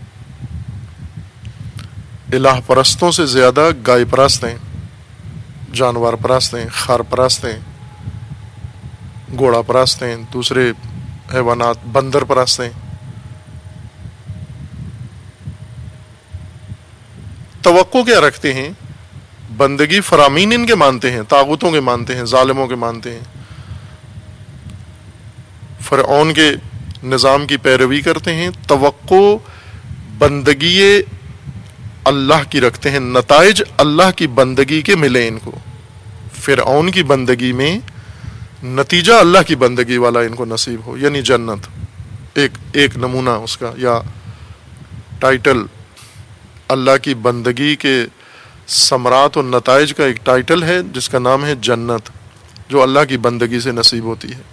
الہ پرستوں سے زیادہ گائے پرست ہیں، جانور پرست ہیں، خر پرست ہیں، گھوڑا پرست ہیں، دوسرے حیوانات، بندر پرست ہیں. توقع کیا رکھتے ہیں؟ بندگی فرامین ان کے مانتے ہیں، طاغوتوں کے مانتے ہیں، ظالموں کے مانتے ہیں. فرعون کے نظام کی پیروی کرتے ہیں. توقع بندگی اللہ کی رکھتے ہیں، نتائج اللہ کی بندگی کے ملے ان کو. فرعون کی بندگی میں نتیجہ اللہ کی بندگی والا ان کو نصیب ہو، یعنی جنت. ایک ایک نمونہ اس کا یا ٹائٹل، اللہ کی بندگی کے ثمرات اور نتائج کا ایک ٹائٹل ہے جس کا نام ہے جنت، جو اللہ کی بندگی سے نصیب ہوتی ہے.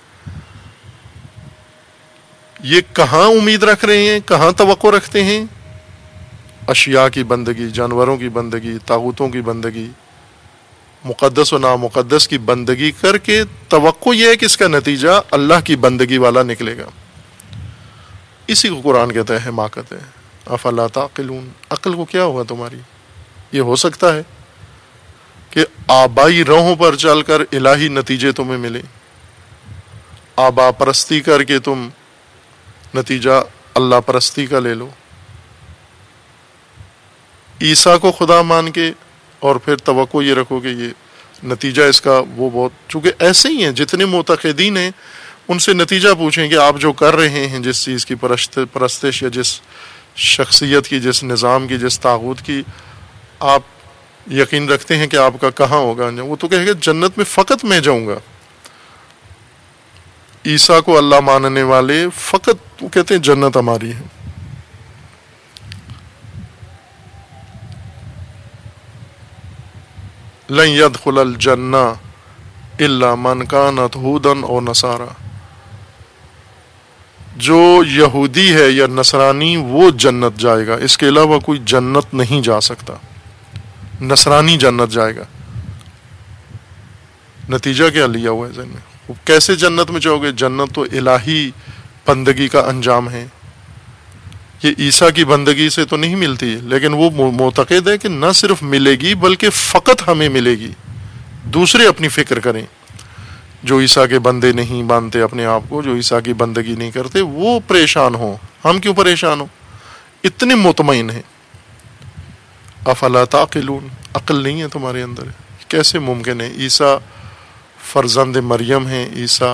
یہ کہاں امید رکھ رہے ہیں، کہاں توقع رکھتے ہیں؟ اشیاء کی بندگی، جانوروں کی بندگی، طاغوتوں کی بندگی، مقدس و نامقدس کی بندگی کر کے توقع یہ ہے کہ اس کا نتیجہ اللہ کی بندگی والا نکلے گا. اسی کو قرآن کہتا ہے حماقت ہے. افلا تعقلون، عقل کو کیا ہوا تمہاری؟ یہ ہو سکتا ہے کہ آبائی راہوں پر چل کر الہی نتیجے تمہیں ملے، آبا پرستی کر کے تم نتیجہ اللہ پرستی کا لے لو، عیسیٰ کو خدا مان کے اور پھر توقع یہ رکھو کہ یہ نتیجہ اس کا وہ بہت، چونکہ ایسے ہی ہیں جتنے معتقدین ہیں ان سے نتیجہ پوچھیں کہ آپ جو کر رہے ہیں جس چیز کی پرستش یا جس شخصیت کی، جس نظام کی، جس طاغوت کی آپ یقین رکھتے ہیں کہ آپ کا کہاں ہوگا، وہ تو کہے گا جنت میں فقط میں جاؤں گا. عیسیٰ کو اللہ ماننے والے فقط وہ کہتے ہیں جنت ہماری ہے. لن يدخل الجنہ الا من كانت هودا او نصارا، جو یہودی ہے یا نصرانی وہ جنت جائے گا، اس کے علاوہ کوئی جنت نہیں جا سکتا. نصرانی جنت جائے گا. نتیجہ کیا لیا ہوا ہے ذہن میں؟ کیسے جنت میں جاؤ گے؟ جنت تو الہی بندگی کا انجام ہے. یہ عیسیٰ کی بندگی سے تو نہیں ملتی، لیکن وہ معتقد ہے کہ نہ صرف ملے گی بلکہ فقط ہمیں ملے گی. دوسرے اپنی فکر کریں جو عیسیٰ کے بندے نہیں مانتے اپنے آپ کو، جو عیسیٰ کی بندگی نہیں کرتے، وہ پریشان ہوں. ہم کیوں پریشان ہوں؟ اتنے مطمئن ہیں. افلا تعقلون، عقل نہیں ہے تمہارے اندر؟ کیسے ممکن ہے؟ عیسیٰ فرزند مریم ہیں، عیسیٰ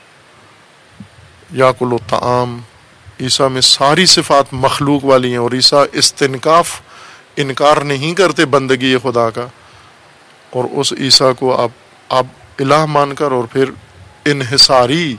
یاکل الطعام، عیسیٰ میں ساری صفات مخلوق والی ہیں، اور عیسیٰ استنکاف انکار نہیں کرتے بندگی خدا کا. اور اس عیسیٰ کو آپ آپ الہ مان کر اور پھر انحصاری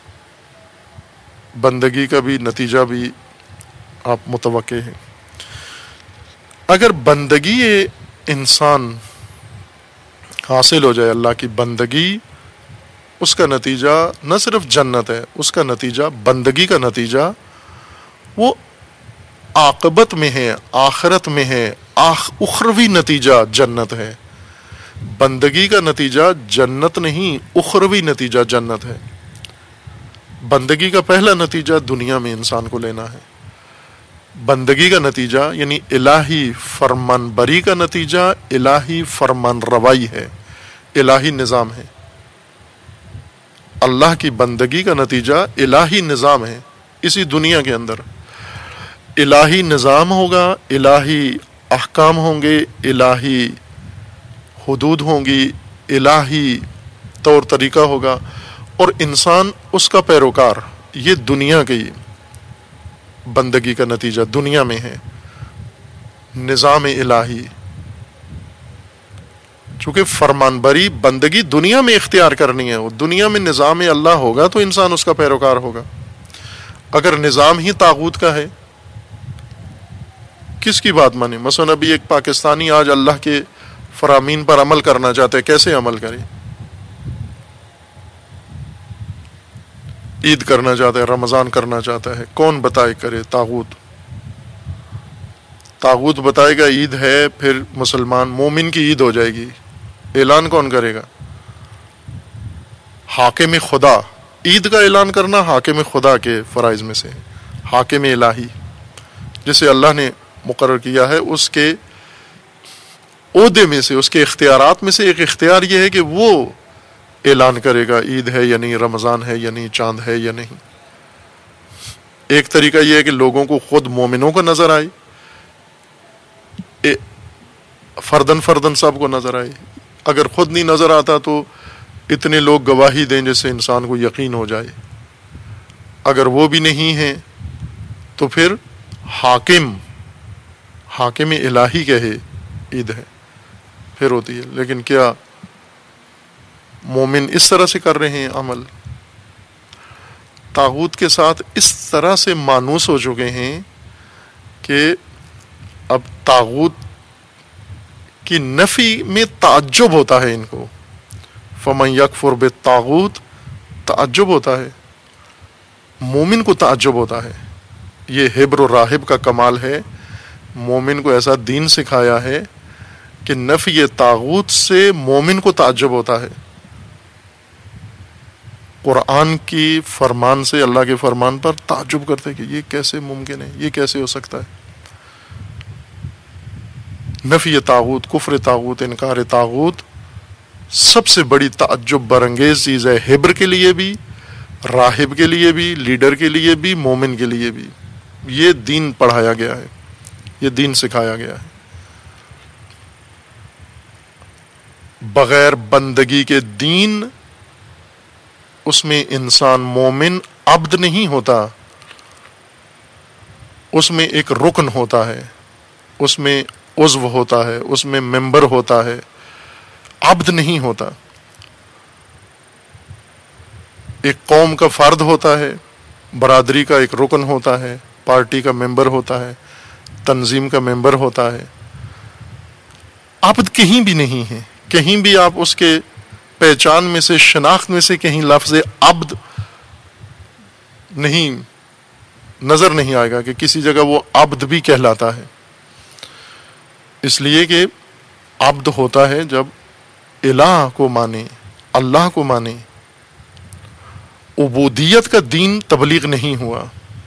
بندگی کا بھی نتیجہ بھی آپ متوقع ہیں. اگر بندگی انسان حاصل ہو جائے، اللہ کی بندگی، اس کا نتیجہ نہ صرف جنت ہے، اس کا نتیجہ، بندگی کا نتیجہ وہ عاقبت میں ہے، آخرت میں ہے، آخ اخروی نتیجہ جنت ہے. بندگی کا نتیجہ جنت نہیں، اخروی نتیجہ جنت ہے. بندگی کا پہلا نتیجہ دنیا میں انسان کو لینا ہے. بندگی کا نتیجہ یعنی الہی فرمان بری کا نتیجہ الہی فرمان روائی ہے، الہی نظام ہے. اللہ کی بندگی کا نتیجہ الہی نظام ہے. اسی دنیا کے اندر الہی نظام ہوگا، الہی احکام ہوں گے، الہی حدود ہوں گی، الہی طور طریقہ ہوگا، اور انسان اس کا پیروکار. یہ دنیا کی بندگی کا نتیجہ دنیا میں ہے، نظام الہی. چونکہ فرمان بری بندگی دنیا میں اختیار کرنی ہے، اور دنیا میں نظام اللہ ہوگا تو انسان اس کا پیروکار ہوگا. اگر نظام ہی طاغوت کا ہے، کس کی بات مانے؟ مثلا ابھی ایک پاکستانی آج اللہ کے فرامین پر عمل کرنا چاہتے ہیں، کیسے عمل کرے؟ عید کرنا چاہتا ہے، رمضان کرنا چاہتا ہے، کون بتائے کرے؟ طاغوت. طاغوت بتائے گا عید ہے، پھر مسلمان مومن کی عید ہو جائے گی. اعلان کون کرے گا؟ حاکم خدا. عید کا اعلان کرنا حاکم خدا کے فرائض میں سے، حاکم الہی جسے اللہ نے مقرر کیا ہے، اس کے عہدے میں سے، اس کے اختیارات میں سے ایک اختیار یہ ہے کہ وہ اعلان کرے گا عید ہے یا نہیں، رمضان ہے یا نہیں، چاند ہے یا نہیں. ایک طریقہ یہ ہے کہ لوگوں کو خود مومنوں کو نظر آئے، فردن فردن سب کو نظر آئے. اگر خود نہیں نظر آتا تو اتنے لوگ گواہی دیں جس سے انسان کو یقین ہو جائے. اگر وہ بھی نہیں ہیں تو پھر حاکم حاکم الہی کہے عید ہے، پھر ہوتی ہے. لیکن کیا مومن اس طرح سے کر رہے ہیں عمل؟ طاغوت کے ساتھ اس طرح سے مانوس ہو چکے ہیں کہ اب طاغوت کی نفی میں تعجب ہوتا ہے ان کو. فمن یکفر بالطاغوت، تعجب ہوتا ہے، مومن کو تعجب ہوتا ہے. یہ حبر و راہب کا کمال ہے. مومن کو ایسا دین سکھایا ہے کہ نفی طاغوت سے مومن کو تعجب ہوتا ہے، قرآن کی فرمان سے، اللہ کے فرمان پر تعجب کرتے کہ یہ کیسے ممکن ہے، یہ کیسے ہو سکتا ہے۔ نفی طاغوت، کفر طاغوت، انکار طاغوت سب سے بڑی تعجب برانگیز چیز ہے، ہبر کے لیے بھی، راہب کے لیے بھی، لیڈر کے لیے بھی، مومن کے لیے بھی۔ یہ دین پڑھایا گیا ہے، یہ دین سکھایا گیا ہے۔ بغیر بندگی کے دین، اس میں انسان مومن عبد نہیں ہوتا، اس میں ایک رکن ہوتا ہے، اس میں عضو ہوتا ہے، اس میں ممبر ہوتا ہے، عبد نہیں ہوتا۔ ایک قوم کا فرد ہوتا ہے، برادری کا ایک رکن ہوتا ہے، پارٹی کا ممبر ہوتا ہے، تنظیم کا ممبر ہوتا ہے۔ عبد کہیں بھی نہیں ہے، کہیں بھی آپ اس کے پہچان میں سے، شناخت میں سے کہیں لفظ عبد نہیں نظر نہیں آئے گا کہ کسی جگہ وہ عبد بھی کہلاتا ہے۔ اس لیے کہ عبد ہوتا ہے جب الہ کو مانے، اللہ کو مانے۔ عبودیت کا دین تبلیغ نہیں ہوا،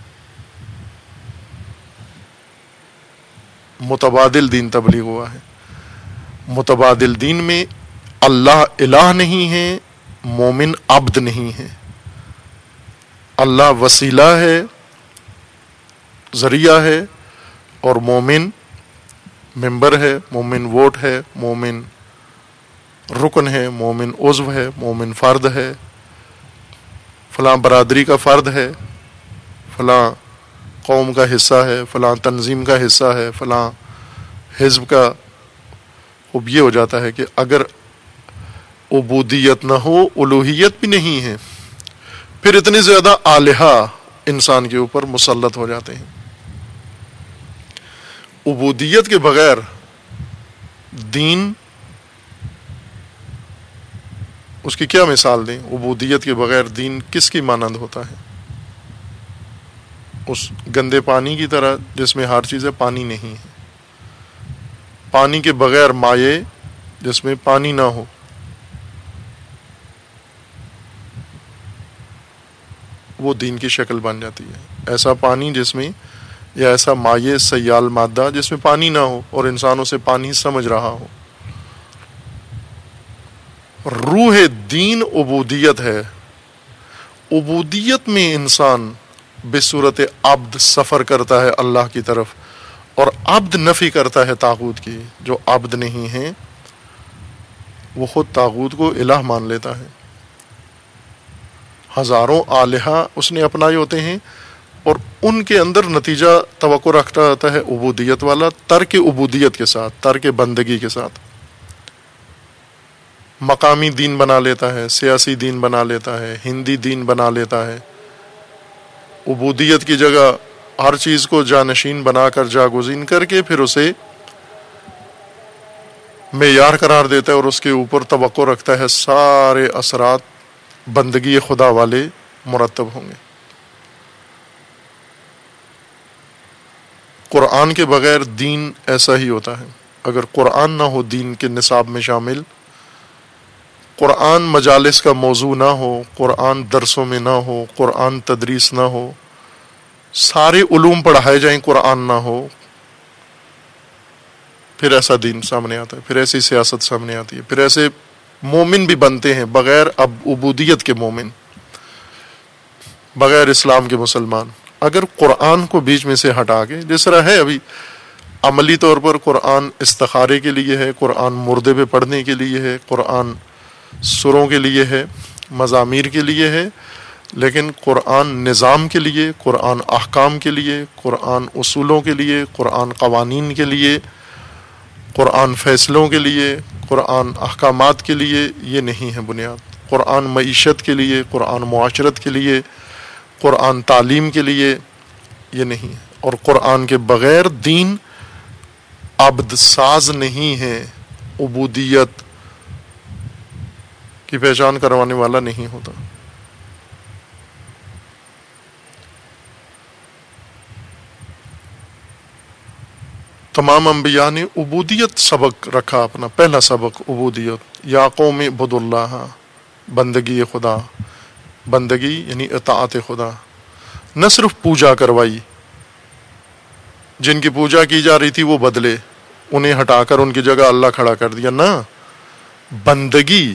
متبادل دین تبلیغ ہوا ہے۔ متبادل دین میں اللہ الہ نہیں ہے، مومن عبد نہیں ہے۔ اللہ وسیلہ ہے، ذریعہ ہے، اور مومن ممبر ہے، مومن ووٹ ہے، مومن رکن ہے، مومن عضو ہے، مومن فرد ہے، فلاں برادری کا فرد ہے، فلاں قوم کا حصہ ہے، فلاں تنظیم کا حصہ ہے، فلاں حزب کا۔ اب یہ ہو جاتا ہے کہ اگر عبودیت نہ ہو، الوہیت بھی نہیں ہے، پھر اتنے زیادہ آلہہ انسان کے اوپر مسلط ہو جاتے ہیں۔ عبودیت کے بغیر دین، اس کی کیا مثال دیں؟ عبودیت کے بغیر دین کس کی مانند ہوتا ہے؟ اس گندے پانی کی طرح جس میں ہر چیز ہے، پانی نہیں ہے۔ پانی کے بغیر مائع جس میں پانی نہ ہو، وہ دین کی شکل بن جاتی ہے۔ ایسا پانی جس میں، یا ایسا مائع سیال مادہ جس میں پانی نہ ہو اور انسان اسے پانی سمجھ رہا ہو۔ روح دین عبودیت ہے۔ عبودیت میں انسان بصورت عبد سفر کرتا ہے اللہ کی طرف، اور عبد نفی کرتا ہے طاغوت کی۔ جو عبد نہیں ہے وہ خود طاغوت کو الہ مان لیتا ہے۔ ہزاروں آلہہ اس نے اپنائے ہوتے ہیں، اور ان کے اندر نتیجہ توقع رکھتا ہوتا ہے عبودیت والا، ترک عبودیت کے ساتھ، ترک بندگی کے ساتھ۔ مقامی دین بنا لیتا ہے، سیاسی دین بنا لیتا ہے، ہندی دین بنا لیتا ہے۔ عبودیت کی جگہ ہر چیز کو جانشین بنا کر، جاگزین کر کے، پھر اسے معیار قرار دیتا ہے، اور اس کے اوپر توقع رکھتا ہے سارے اثرات بندگی خدا والے مرتب ہوں گے۔ قرآن کے بغیر دین ایسا ہی ہوتا ہے۔ اگر قرآن نہ ہو دین کے نصاب میں شامل، قرآن مجالس کا موضوع نہ ہو، قرآن درسوں میں نہ ہو، قرآن تدریس نہ ہو، سارے علوم پڑھائے جائیں، قرآن نہ ہو، پھر ایسا دین سامنے آتا ہے، پھر ایسی سیاست سامنے آتی ہے، پھر ایسے مومن بھی بنتے ہیں بغیر اب عبودیت کے مومن، بغیر اسلام کے مسلمان۔ اگر قرآن کو بیچ میں سے ہٹا کے، جس طرح ہے ابھی عملی طور پر قرآن استخارے کے لیے ہے، قرآن مردے پہ پڑھنے کے لیے ہے، قرآن سروں کے لیے ہے، مزامیر کے لیے ہے، لیکن قرآن نظام کے لیے، قرآن احکام کے لیے، قرآن اصولوں کے لیے، قرآن قوانین کے لیے، قرآن فیصلوں کے لیے، قرآن احکامات کے لیے، یہ نہیں ہے بنیاد۔ قرآن معیشت کے لیے، قرآن معاشرت کے لیے، قرآن تعلیم کے لیے، یہ نہیں ہے۔ اور قرآن کے بغیر دین عبد ساز نہیں ہے، عبودیت کی پہچان کروانے والا نہیں ہوتا۔ تمام انبیاء نے عبودیت سبق رکھا اپنا، پہلا سبق عبودیت، یا قوم اعبدوا اللہ، بندگی خدا، بندگی یعنی اطاعت خدا، نہ صرف پوجا کروائی، جن کی پوجا کی جا رہی تھی وہ بدلے، انہیں ہٹا کر ان کی جگہ اللہ کھڑا کر دیا، نہ، بندگی،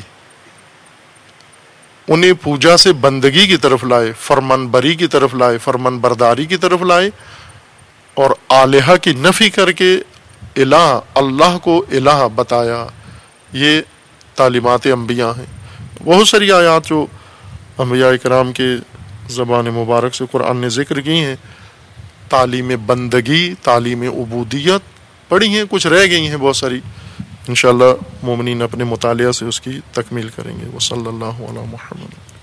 انہیں پوجا سے بندگی کی طرف لائے، فرمان بری کی طرف لائے، فرمان برداری کی طرف لائے، اور آلہہ کی نفی کر کے الہ، اللہ کو الہ بتایا۔ یہ تعلیمات انبیاء ہیں۔ بہت ساری آیات جو انبیاء کرام کے زبان مبارک سے قرآن نے ذکر کی ہیں، تعلیم بندگی، تعلیم عبودیت پڑھی ہیں، کچھ رہ گئی ہیں بہت ساری، انشاءاللہ مومنین اپنے مطالعہ سے اس کی تکمیل کریں گے۔ وصلی اللہ علی محمد۔